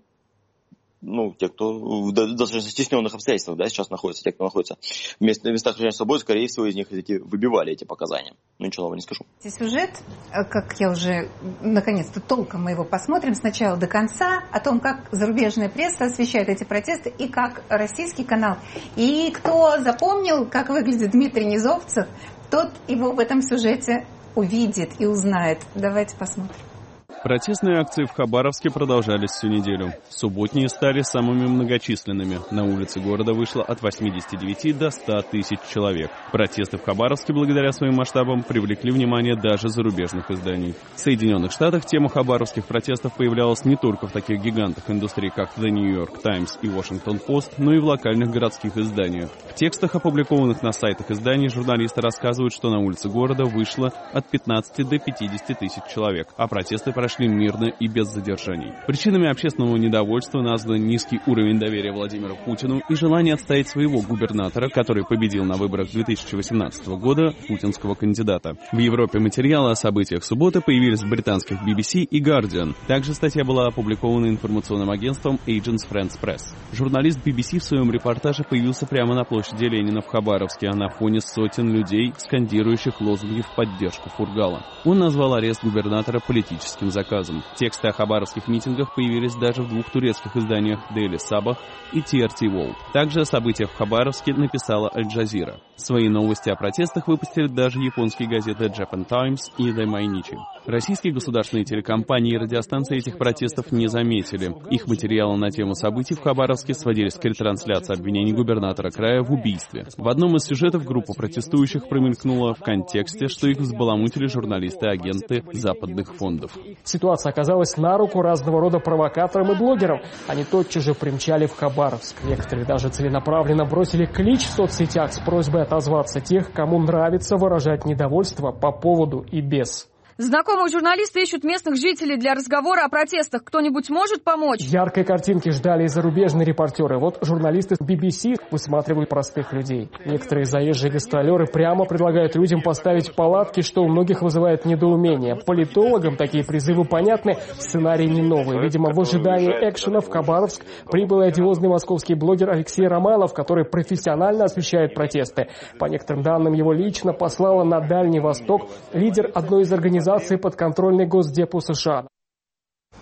S3: в достаточно стесненных обстоятельствах, да, сейчас находятся, те, кто находится в местах лишения свободы, скорее всего, из них выбивали эти показания. Ничего нового не скажу.
S1: Сюжет, как я уже, наконец-то, толком мы его посмотрим сначала до конца, о том, как зарубежная пресса освещает эти протесты и как российский канал. И кто запомнил, как выглядит Дмитрий Низовцев, тот его в этом сюжете увидит и узнает. Давайте посмотрим.
S4: Протестные акции в Хабаровске продолжались всю неделю. Субботние стали самыми многочисленными. На улицы города вышло от 89 до 100 тысяч человек. Протесты в Хабаровске благодаря своим масштабам привлекли внимание даже зарубежных изданий. В Соединенных Штатах тема хабаровских протестов появлялась не только в таких гигантах индустрии, как The New York Times и Washington Post, но и в локальных городских изданиях. В текстах, опубликованных на сайтах изданий, журналисты рассказывают, что на улицы города вышло от 15 до 50 тысяч человек, а протесты прошли мирно и без задержаний. Причинами общественного недовольства названы низкий уровень доверия Владимиру Путину и желание отстоять своего губернатора, который победил на выборах 2018 года, путинского кандидата. В Европе материалы о событиях субботы появились в британских BBC и Guardian. Также статья была опубликована информационным агентством Agence France Press. Журналист BBC в своем репортаже появился прямо на площади Ленина в Хабаровске, а на фоне сотен людей, скандирующих лозунги в поддержку Фургала. Он назвал арест губернатора политическим заказом. Тексты о хабаровских митингах появились даже в двух турецких изданиях Daily Sabah и TRT World. Также о событиях в Хабаровске написала Аль-Джазира. Свои новости о протестах выпустили даже японские газеты Japan Times и The Mainichi. Российские государственные телекомпании и радиостанции этих протестов не заметили. Их материалы на тему событий в Хабаровске сводились к ретрансляции обвинений губернатора края в убийстве. В одном из сюжетов группа протестующих промелькнула в контексте, что их взбаламутили журналисты и агенты западных фондов.
S8: Ситуация оказалась на руку разного рода провокаторам и блогерам. Они тотчас же примчали в Хабаровск. Некоторые даже целенаправленно бросили клич в соцсетях с просьбой отозваться тех, кому нравится выражать недовольство по поводу и без.
S9: Знакомые журналисты ищут местных жителей для разговора о протестах. Кто-нибудь может помочь?
S8: Яркой картинки ждали и зарубежные репортеры. Вот журналисты BBC высматривают простых людей. Некоторые заезжие гастролеры прямо предлагают людям поставить палатки, что у многих вызывает недоумение. Политологам такие призывы понятны, сценарий не новый. Видимо, в ожидании экшена в Хабаровск прибыл одиозный московский блогер Алексей Романов, который профессионально освещает протесты. По некоторым данным, его лично послала на Дальний Восток лидер одной из организаций подконтрольной Госдепу США.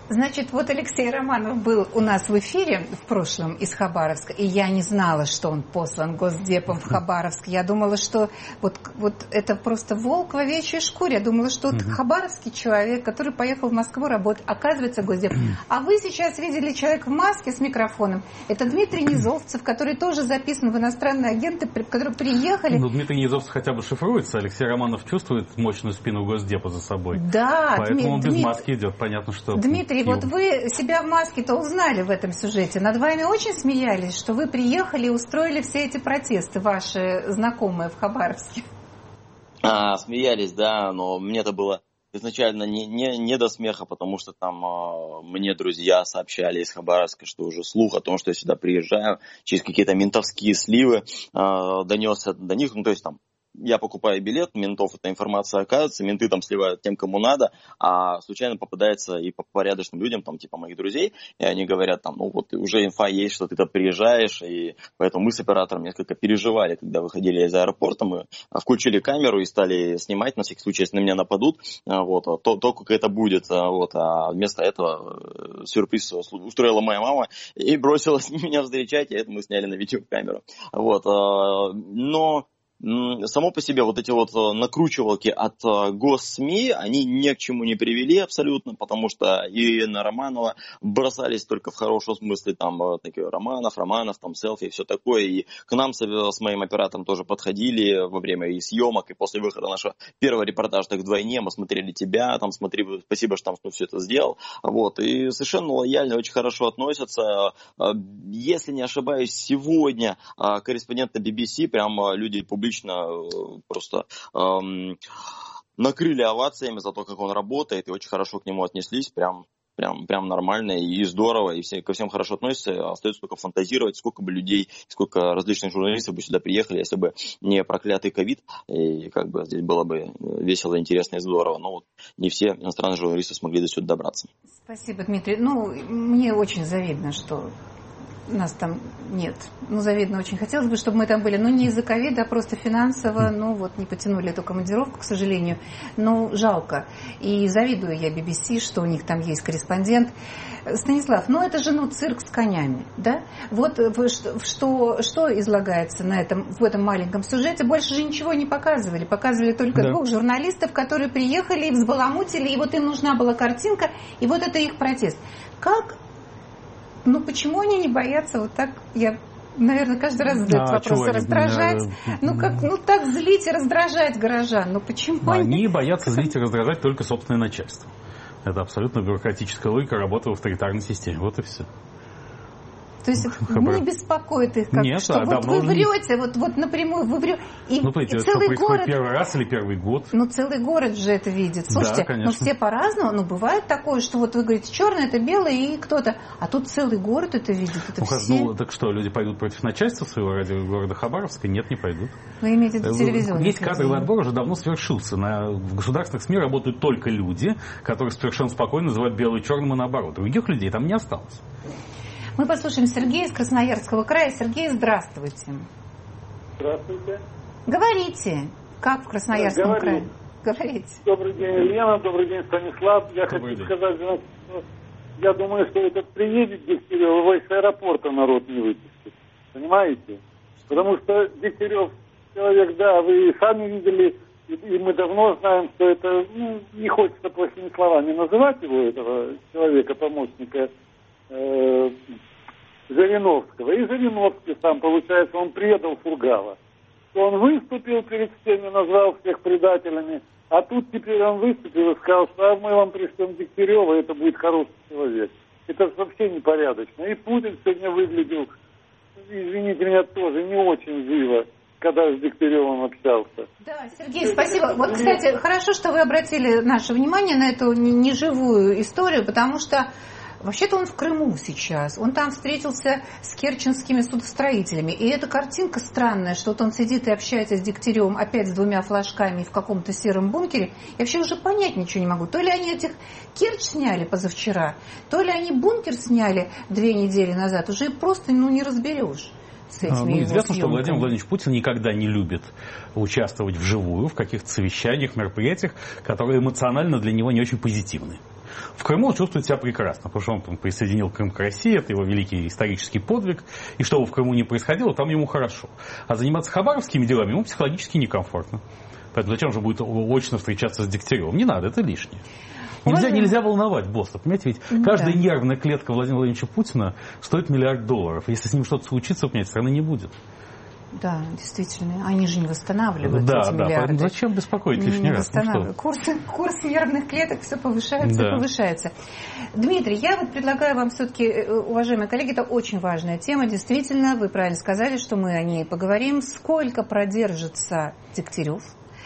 S1: Значит, вот Алексей Романов был у нас в эфире в прошлом из Хабаровска, и я не знала, что он послан Госдепом в Хабаровск. Я думала, что вот это просто волк в овечьей шкуре. Я думала, что вот хабаровский человек, который поехал в Москву работать, оказывается Госдеп. А вы сейчас видели человека в маске с микрофоном. Это Дмитрий Низовцев, который тоже записан в иностранные агенты, которые приехали.
S2: Ну, Дмитрий Низовцев хотя бы шифруется. Алексей Романов чувствует мощную спину Госдепа за собой.
S1: Да,
S2: поэтому он без маски идет. Понятно, что...
S1: Дмитрий, вот вы себя в маске-то узнали в этом сюжете. Над вами очень смеялись, что вы приехали и устроили все эти протесты, ваши знакомые в Хабаровске.
S3: Смеялись, да, но мне-то было изначально не до смеха, потому что там мне друзья сообщали из Хабаровска, что уже слух о том, что я сюда приезжаю, через какие-то ментовские сливы донесся до них, ну то есть там я покупаю билет, ментов эта информация оказывается, менты там сливают тем, кому надо, а случайно попадается и по порядочным людям, там типа моих друзей, и они говорят там, ну вот уже инфа есть, что ты-то приезжаешь, и поэтому мы с оператором несколько переживали, когда выходили из аэропорта, мы включили камеру и стали снимать, на всякий случай, если на меня нападут, вот, то как это будет, вот, а вместо этого сюрприз устроила моя мама и бросилась меня встречать, и это мы сняли на видеокамеру, вот, но... Само по себе вот эти вот накручивалки от госсми, они ни к чему не привели абсолютно, потому что и на Романова бросались только в хорошем смысле, там, такие Романов, там, селфи и все такое, и к нам с моим оператором тоже подходили во время и съемок, и после выхода нашего первого репортажа так вдвойне, мы смотрели тебя, там, смотри, спасибо, что там все это сделал, вот, и совершенно лояльно, очень хорошо относятся, если не ошибаюсь, сегодня корреспонденты BBC, прям люди публично просто накрыли овациями за то, как он работает, и очень хорошо к нему отнеслись, прям нормально и здорово, и ко всем хорошо относятся. Остается только фантазировать, сколько бы людей, сколько различных журналистов бы сюда приехали, если бы не проклятый ковид, и как бы здесь было бы весело, интересно и здорово. Но вот не все иностранные журналисты смогли до сюда добраться.
S1: Спасибо, Дмитрий. Ну, мне очень завидно, что нас там нет. Ну, завидно очень. Хотелось бы, чтобы мы там были. Ну, не из-за ковида, а просто финансово. Ну, вот не потянули эту командировку, к сожалению. Ну, жалко. И завидую я BBC, что у них там есть корреспондент. Станислав, ну, это же, цирк с конями, да? Вот что излагается в этом маленьком сюжете? Больше же ничего не показывали. Показывали только двух журналистов, которые приехали и взбаламутили, и вот им нужна была картинка, и вот это их протест. Почему они не боятся вот так, я, наверное, каждый раз задаю вопрос, раздражать, так злить и раздражать горожан, почему
S2: они боятся злить и раздражать только собственное начальство. Это абсолютно бюрократическая логика работы в авторитарной системе, вот и все.
S1: То есть не беспокоит их, что вот вы врете, вот напрямую вы врете. И целый город...
S2: первый раз или первый год.
S1: Целый город же это видит. Слушайте,
S2: да,
S1: все по-разному, бывает такое, что вот вы говорите, черное это белое и кто-то, а тут целый город это видит. Это все...
S2: так что, люди пойдут против начальства своего ради города Хабаровска? Нет, не пойдут.
S1: Вы имеете в виду телевизионный?
S2: Весь кадровый отбор уже давно свершился. В государственных СМИ работают только люди, которых совершенно спокойно называют белым и черным и наоборот. Других людей там не осталось.
S1: Мы послушаем Сергея из Красноярского края. Сергей, здравствуйте.
S10: Здравствуйте.
S1: Говорите, как в Красноярском крае? Говорите.
S10: Добрый день, Елена, добрый день, Станислав. Я хочу сказать, что я думаю, что этот приедет Дегтярев, его из аэропорта народ не выпустит. Понимаете? Потому что Дегтярев человек, да, вы сами видели, и мы давно знаем, что это, не хочется плохими словами называть его, этого человека, помощника Жириновского. И Жириновский сам, получается, он предал Фургала. Он выступил перед всеми, назвал всех предателями, а тут теперь он выступил и сказал, что мы вам пришлем Дегтярева, это будет хороший человек. Это вообще непорядочно. И Путин сегодня выглядел, извините меня, тоже не очень живо, когда с Дегтяревым общался.
S1: Да, Сергей, спасибо. Вот, кстати, хорошо, что вы обратили наше внимание на эту неживую историю, потому что вообще-то он в Крыму сейчас. Он там встретился с керченскими судостроителями. И эта картинка странная, что вот он сидит и общается с Дегтяревым опять с двумя флажками в каком-то сером бункере. Я вообще уже понять ничего не могу. То ли они этих Керчь сняли позавчера, то ли они бункер сняли 2 недели назад. Уже просто не разберешь.
S2: Известно, что Владимир Владимирович Путин никогда не любит участвовать вживую в каких-то совещаниях, мероприятиях, которые эмоционально для него не очень позитивны. В Крыму он чувствует себя прекрасно, потому что он присоединил Крым к России, это его великий исторический подвиг, и что бы в Крыму ни происходило, там ему хорошо. А заниматься хабаровскими делами ему психологически некомфортно. Поэтому зачем же будет очно встречаться с Дегтяревым? Не надо, это лишнее. Нельзя волновать босса, понимаете, ведь каждая нервная клетка Владимира Владимировича Путина стоит $1 миллиард. Если с ним что-то случится, понимаете, страны не будет.
S1: Да, действительно, они же не восстанавливают эти миллиарды.
S2: Поэтому зачем беспокоить лишний раз?
S1: Курс нервных клеток все повышается и повышается. Дмитрий, я вот предлагаю вам все-таки, уважаемые коллеги, это очень важная тема. Действительно, вы правильно сказали, что мы о ней поговорим. Сколько продержится Дегтярев?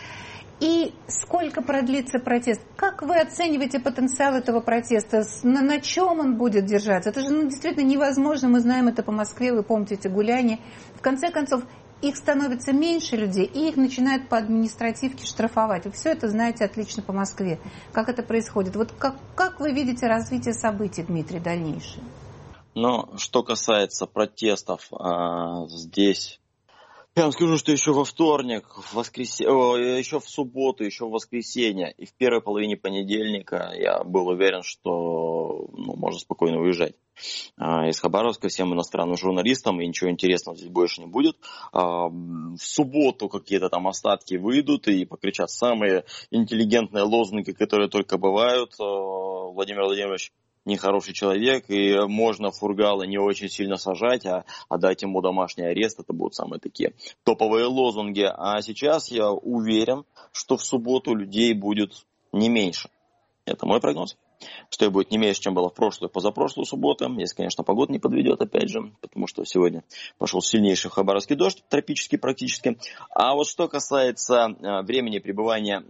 S1: И сколько продлится протест? Как вы оцениваете потенциал этого протеста? На чем он будет держаться? Это же действительно невозможно. Мы знаем это по Москве, вы помните эти гуляния. В конце концов, их становится меньше людей, и их начинают по административке штрафовать. Вы все это знаете отлично по Москве. Как это происходит? Вот как вы видите развитие событий, Дмитрий, дальнейшее?
S3: Ну, что касается протестов, здесь... Я вам скажу, что еще во вторник, еще в субботу, еще в воскресенье и в первой половине понедельника я был уверен, что можно спокойно уезжать из Хабаровска всем иностранным журналистам, и ничего интересного здесь больше не будет. В субботу какие-то там остатки выйдут и покричат самые интеллигентные лозунги, которые только бывают. Владимир Владимирович нехороший человек, и можно Фургала не очень сильно сажать, а дать ему домашний арест. Это будут самые такие топовые лозунги. А сейчас я уверен, что в субботу людей будет не меньше. Это мой прогноз. Что будет не меньше, чем было в прошлую и позапрошлую субботу. Если, конечно, погода не подведет, опять же, потому что сегодня пошел сильнейший хабаровский дождь, тропический практически. А вот что касается времени пребывания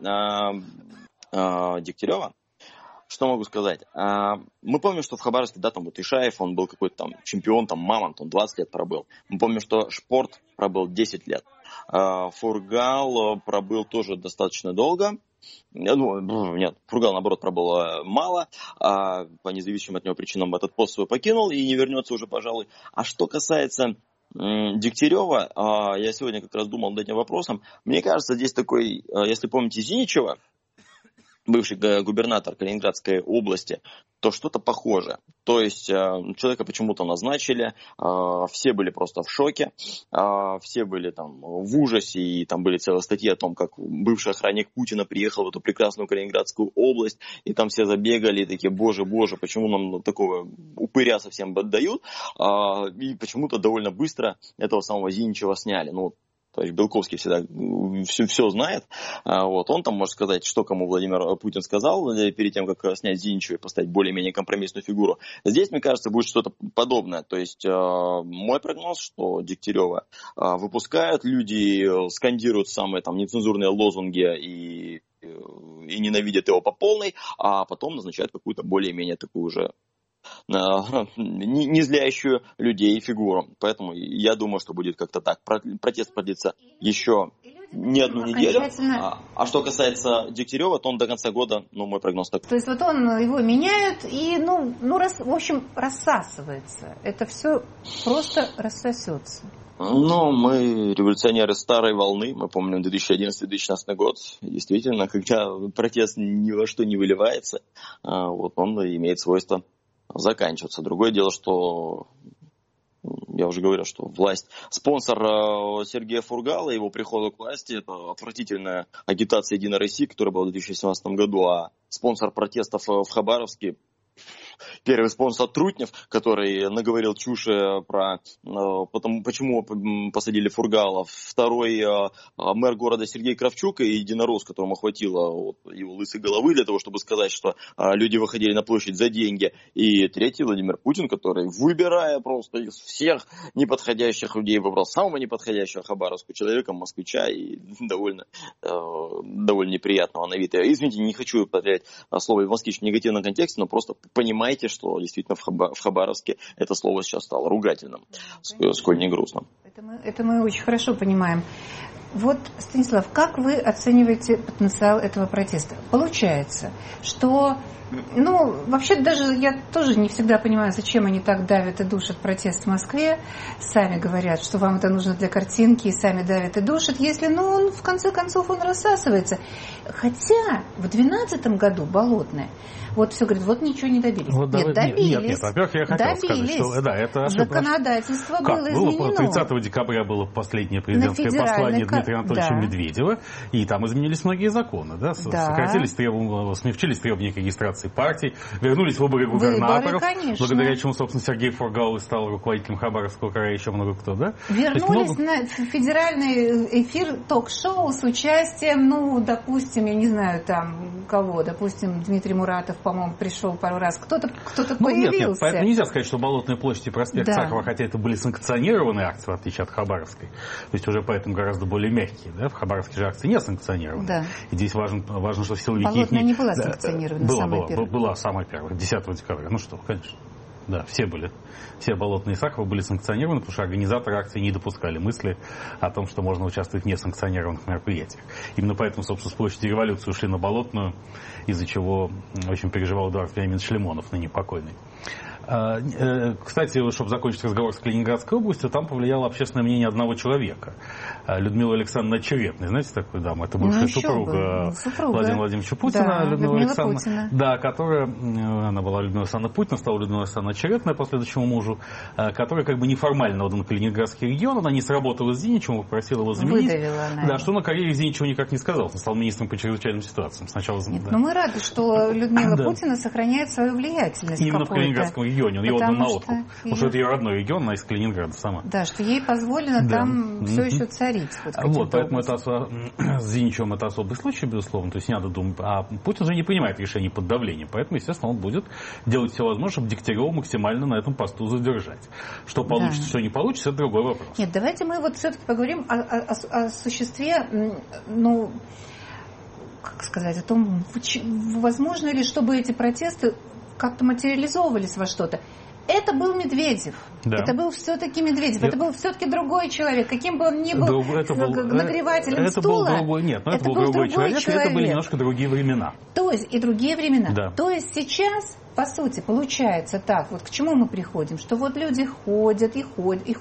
S3: Дегтярева, что могу сказать? Мы помним, что в Хабаровске, да, там вот Ишаев, он был какой-то там чемпион, там Мамонт, он 20 лет пробыл. Мы помним, что Шпорт пробыл 10 лет. Фургал пробыл тоже достаточно долго. Нет, Фургал, наоборот, пробыл мало. По независимым от него причинам этот пост свой покинул и не вернется уже, пожалуй. А что касается Дегтярева, я сегодня как раз думал над этим вопросом. Мне кажется, здесь такой, если помните Зиничева, бывший губернатор Калининградской области, то что-то похожее. То есть человека почему-то назначили, все были просто в шоке, все были там в ужасе, и там были целые статьи о том, как бывший охранник Путина приехал в эту прекрасную Калининградскую область, и там все забегали, и такие, боже, все, нам такого упыря совсем отдают, и почему-то довольно быстро этого самого Зиничева сняли. Товарищ Белковский всегда все знает. Он там может сказать, что кому Владимир Путин сказал перед тем, как снять Зиничева и поставить более-менее компромиссную фигуру. Здесь, мне кажется, будет что-то подобное. То есть мой прогноз, что Дегтярева выпускают, люди скандируют самые там нецензурные лозунги и ненавидят его по полной, а потом назначают какую-то более-менее такую же не злящую людей фигуру. Поэтому я думаю, что будет как-то так. Протест продлится еще не одну неделю. А что касается Дегтярева, то он до конца года, мой прогноз такой.
S1: То есть вот он его меняет и, в общем, рассасывается. Это все просто рассосется.
S3: Мы революционеры старой волны. Мы помним 2011-2016 год. Действительно, когда протест ни во что не выливается, он имеет свойство заканчиваться. Другое дело, что я уже говорил, что власть, спонсор Сергея Фургала, его прихода к власти, это отвратительная агитация «Единой России», которая была в 2017 году, а спонсор протестов в Хабаровске, первый спонсор Трутнев, который наговорил чуши про почему посадили Фургала. Второй мэр города Сергей Кравчук и единорос, которому хватило его лысой головы для того, чтобы сказать, что люди выходили на площадь за деньги. И третий Владимир Путин, который, выбирая просто из всех неподходящих людей, выбрал самого неподходящего хабаровского человека, москвича, и довольно неприятного на вид. Извините, не хочу употреблять слово «москвич» в негативном контексте, но просто понимаете, что действительно в Хабаровске это слово сейчас стало ругательным, сколь не грустно.
S1: Это мы очень хорошо понимаем. Вот, Станислав, как вы оцениваете потенциал этого протеста? Получается, что, вообще даже я тоже не всегда понимаю, зачем они так давят и душат протест в Москве. Сами говорят, что вам это нужно для картинки, и сами давят и душат, если, он, в конце концов, он рассасывается. Хотя в 2012 году Болотное, все говорит, ничего не добились. Добились.
S2: Нет, во-первых, я хотел сказать, что это
S1: законодательство было изменено.
S2: 30 декабря было последнее президентское послание Дмитрия Анатольевича Медведева, и там изменились многие законы, смягчились требования к регистрации партий, вернулись выборы губернаторов, благодаря чему, собственно, Сергей Фургал стал руководителем Хабаровского края, еще много кто, да?
S1: Вернулись на федеральный эфир ток-шоу с участием, допустим, я не знаю, допустим, Дмитрий Муратов, по-моему, пришел пару раз, кто-то появился.
S2: Нет, поэтому нельзя сказать, что Болотная площадь и проспект Сахарова, хотя это были санкционированные акции, в отличие от Хабаровской, то есть уже поэтому гораздо более мягкие, да? В Хабаровске же акции не санкционированы. Да. И здесь важно, что силовики...
S1: Болотная не была санкционирована,
S2: была самая первая, 10 декабря. Конечно. Да, все Болотные и Сахарова были санкционированы, потому что организаторы акции не допускали мысли о том, что можно участвовать в несанкционированных мероприятиях. Именно поэтому, собственно, с площади Революции ушли на Болотную, из-за чего очень переживал Эдуард Вениаминович Шлемонов, ныне покойный. Кстати, чтобы закончить разговор с Калининградской областью, там повлияло общественное мнение одного человека. Людмила Александровна Очеретная. Знаете такую даму? Это бывшая супруга Владимира Владимировича Путина.
S1: Да, Людмила Александровна.
S2: Да, она была Людмила Александровна Путина, стала Людмила Александровна Очеретная по следующему мужу, которая неформально отдана Калининградский регион. Она не сработала с Зиничем, попросила его заменить.
S1: Да,
S2: что на карьере Зиничева никак не сказал. Он стал министром по чрезвычайным ситуациям. Сначала.
S1: Нет, но мы рады, что Людмила Путина сохраняет свою влиятельность.
S2: Именно в Калининградском регионе. Он ее отдал на откуп. Потому что это ее родной регион, она из Калининграда сама.
S1: Да, что ей позволено там все еще царить.
S2: Поэтому с Зиничевым это особый случай, безусловно. То есть не надо думать. А Путин же не принимает решений под давлением. Поэтому, естественно, он будет делать все возможное, чтобы Дегтярева максимально на этом посту задержать. Что получится, что не получится, это другой вопрос.
S1: Нет, давайте мы все-таки поговорим о существе, о том, возможно ли, чтобы эти протесты как-то материализовывались во что-то. Это был Медведев. Да. Это был все-таки Медведев. Это был все-таки другой человек. Каким бы он ни был нагревателем стула.
S2: Это был другой человек. Это были немножко другие времена.
S1: То есть, и другие времена. Да. То есть, сейчас, по сути, получается так. К чему мы приходим? Что люди ходят. И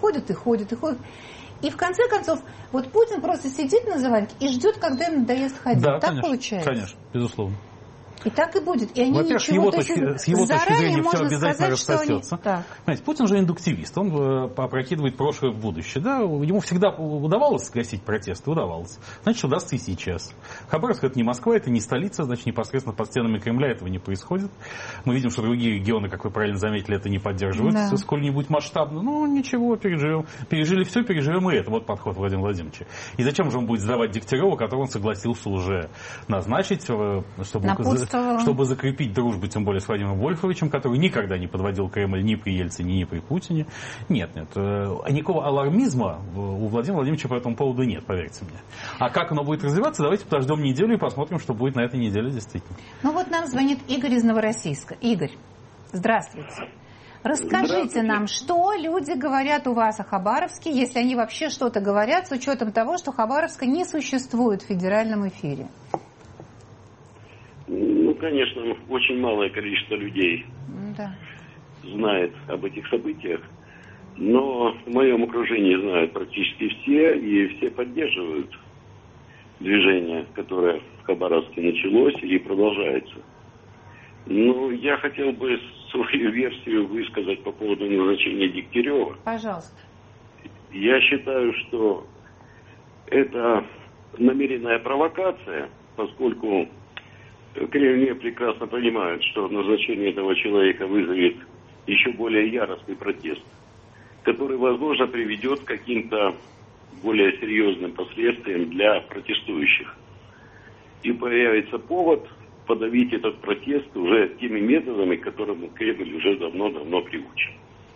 S1: в конце концов, Путин просто сидит на заваленке и ждет, когда им надоест ходить.
S2: Да,
S1: так
S2: конечно,
S1: получается?
S2: Конечно, безусловно.
S1: И так и будет. И они
S2: во-первых, с его точки зрения все обязательно рассосется. Понимаете, Путин же индуктивист. Он опрокидывает прошлое в будущее. Да? Ему всегда удавалось гасить протесты. Удавалось. Значит, удастся и сейчас. Хабаровск — это не Москва, это не столица. Значит, непосредственно под стенами Кремля этого не происходит. Мы видим, что другие регионы, как вы правильно заметили, это не поддерживают сколь-нибудь масштабно. Ничего, переживем. Пережили все, переживем и это. Вот подход Владимира Владимировича. И зачем же он будет сдавать Дегтярева, которого он согласился уже назначить, чтобы закрепить дружбу, тем более с Владимиром Вольфовичем, который никогда не подводил Кремль ни при Ельцине, ни при Путине. Нет. Никакого алармизма у Владимира Владимировича по этому поводу нет, поверьте мне. А как оно будет развиваться, давайте подождем неделю и посмотрим, что будет на этой неделе действительно.
S1: Нам звонит Игорь из Новороссийска. Игорь, здравствуйте. Расскажите нам, что люди говорят у вас о Хабаровске, если они вообще что-то говорят, с учетом того, что Хабаровска не существует в федеральном эфире.
S11: Конечно, очень малое количество людей знает об этих событиях, но в моем окружении знают практически все, и все поддерживают движение, которое в Хабаровске началось и продолжается. Я хотел бы свою версию высказать по поводу назначения Дегтярева.
S1: Пожалуйста.
S11: Я считаю, что это намеренная провокация, поскольку в Кремле прекрасно понимают, что назначение этого человека вызовет еще более яростный протест, который, возможно, приведет к каким-то более серьезным последствиям для протестующих. И появится повод подавить этот протест уже теми методами, к которым Кремль уже давно-давно приучен.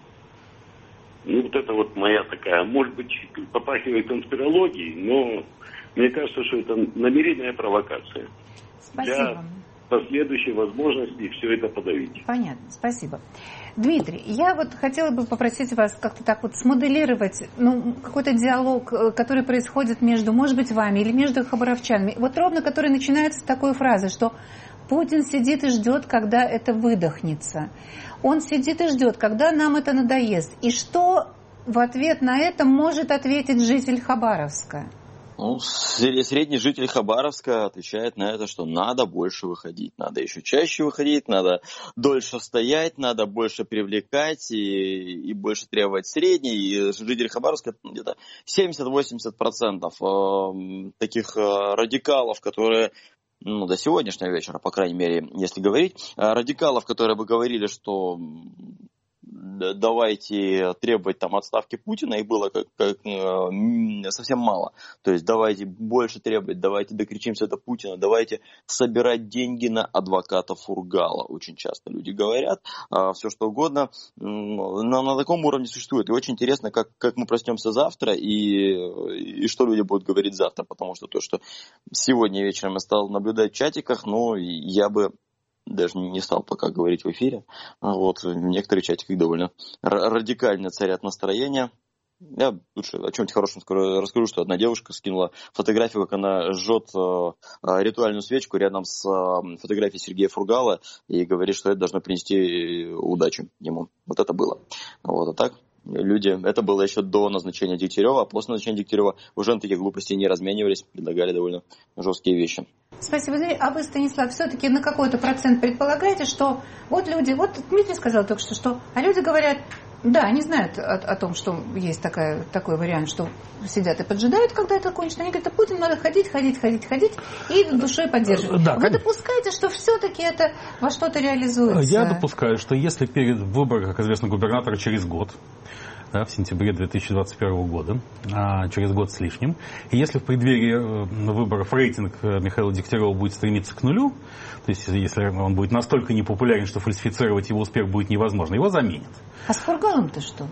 S11: Это моя такая, может быть, попахивает конспирологией, но мне кажется, что это намеренная провокация.
S1: Спасибо.
S11: последующей возможности все это подавить.
S1: Понятно, спасибо. Дмитрий, я вот хотела бы попросить вас как-то так вот смоделировать, какой-то диалог, который происходит между, может быть, вами или между хабаровчанами. Вот ровно который начинается с такой фразы, что Путин сидит и ждет, когда это выдохнется. Он сидит и ждет, когда нам это надоест. И что в ответ на это может ответить житель Хабаровска?
S3: Средний житель Хабаровска отвечает на это, что надо больше выходить, надо еще чаще выходить, надо дольше стоять, надо больше привлекать и больше требовать средний. И житель Хабаровска где-то 70-80% таких радикалов, которые до сегодняшнего вечера, по крайней мере, если говорить, радикалов, которые бы говорили, что давайте требовать там отставки Путина, их было совсем мало. То есть давайте больше требовать, давайте докричимся до Путина, давайте собирать деньги на адвоката Фургала. Очень часто люди говорят все что угодно, но на таком уровне существует. И очень интересно, как мы проснемся завтра и что люди будут говорить завтра, потому что то, что сегодня вечером я стал наблюдать в чатиках, я бы даже не стал пока говорить в эфире. В некоторых чатиках довольно радикально царят настроения. Я лучше о чем-нибудь хорошем расскажу, что одна девушка скинула фотографию, как она жжет ритуальную свечку рядом с фотографией Сергея Фургала и говорит, что это должно принести удачу ему. Вот это было. А так люди, это было еще до назначения Дегтярева, а после назначения Дегтярева уже на таких глупостей не разменивались, предлагали довольно жесткие вещи.
S1: Спасибо, Дмитрий. А вы, Станислав, все-таки на какой-то процент предполагаете, что люди, Дмитрий сказал только что, а люди говорят, да, они знают о том, что есть такой вариант, что сидят и поджидают, когда это кончится. Они говорят, Путину надо ходить и душой поддерживать. Да, вы допускаете, что все-таки это во что-то реализуется?
S2: Я допускаю, что если перед выбором, как известно, губернатора через год, в сентябре 2021 года, через год с лишним. И если в преддверии выборов рейтинг Михаила Дегтярева будет стремиться к нулю, то есть если он будет настолько непопулярен, что фальсифицировать его успех будет невозможно, его заменят.
S1: А с Фургалом-то что?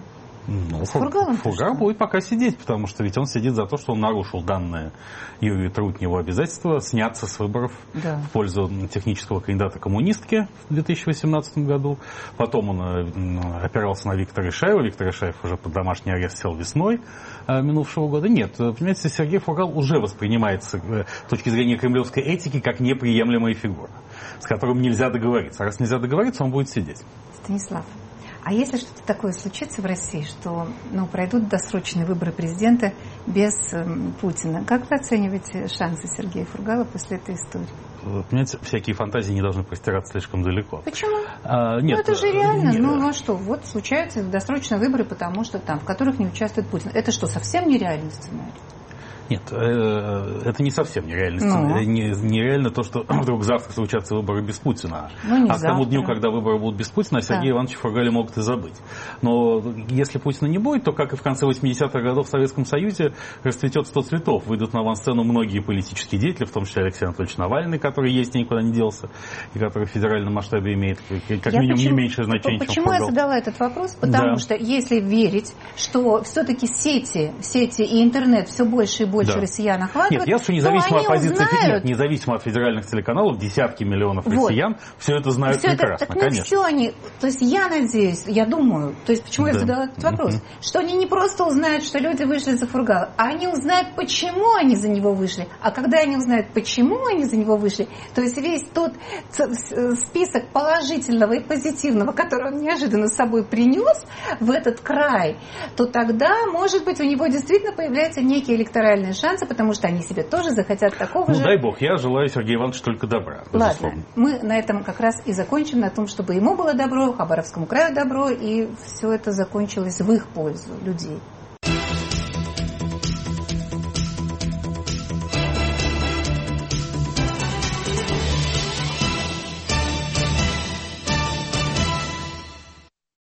S2: Фургал будет пока сидеть, потому что ведь он сидит за то, что он нарушил данное Юрию Трутневу обязательство сняться с выборов в пользу технического кандидата коммунистки в 2018 году. Потом он опирался на Виктора Ишаева. Виктор Ишаев уже под домашний арест сел весной минувшего года. Нет, понимаете, Сергей Фургал уже воспринимается с точки зрения кремлевской этики как неприемлемая фигура, с которым нельзя договориться. А раз нельзя договориться, он будет сидеть.
S1: Станислав, а если что-то такое случится в России, что пройдут досрочные выборы президента без Путина, как вы оцениваете шансы Сергея Фургала после этой истории?
S2: Понимаете, всякие фантазии не должны простираться слишком далеко.
S1: Почему?
S2: Нет,
S1: это же реально. Случаются досрочные выборы, потому что в которых не участвует Путин. Это что, совсем нереальный сценарий?
S2: Нет, это не совсем нереально. Нереально то, что вдруг завтра случатся выборы без Путина. К тому дню, когда выборы будут без Путина, Сергея Ивановича Фургале могут и забыть. Но если Путина не будет, то, как и в конце 80-х годов в Советском Союзе, расцветет 100 цветов. Выйдут на авансцену многие политические деятели, в том числе Алексей Анатольевич Навальный, который есть и никуда не делся, и который в федеральном масштабе имеет как минимум не меньшее значение, чем Фургал.
S1: Почему я задала этот вопрос? Потому что если верить, что все-таки сети и интернет все больше и больше россиян охватывают,
S2: нет, ясно, что независимо от позиции, независимо от федеральных телеканалов, десятки миллионов россиян все это знают прекрасно, конечно.
S1: То есть я надеюсь, я думаю, то есть почему я задала этот вопрос, что они не просто узнают, что люди вышли за Фургала, а они узнают, почему они за него вышли. А когда они узнают, почему они за него вышли, то есть весь тот список положительного и позитивного, который он неожиданно с собой принес в этот край, то тогда, может быть, у него действительно появляются некие электоральные шансы, потому что они себе тоже захотят такого же.
S2: Дай бог, я желаю Сергею Ивановичу только добра.
S1: Ладно, мы на этом как раз и закончим, на том, чтобы ему было добро, Хабаровскому краю добро, и все это закончилось в их пользу, людей.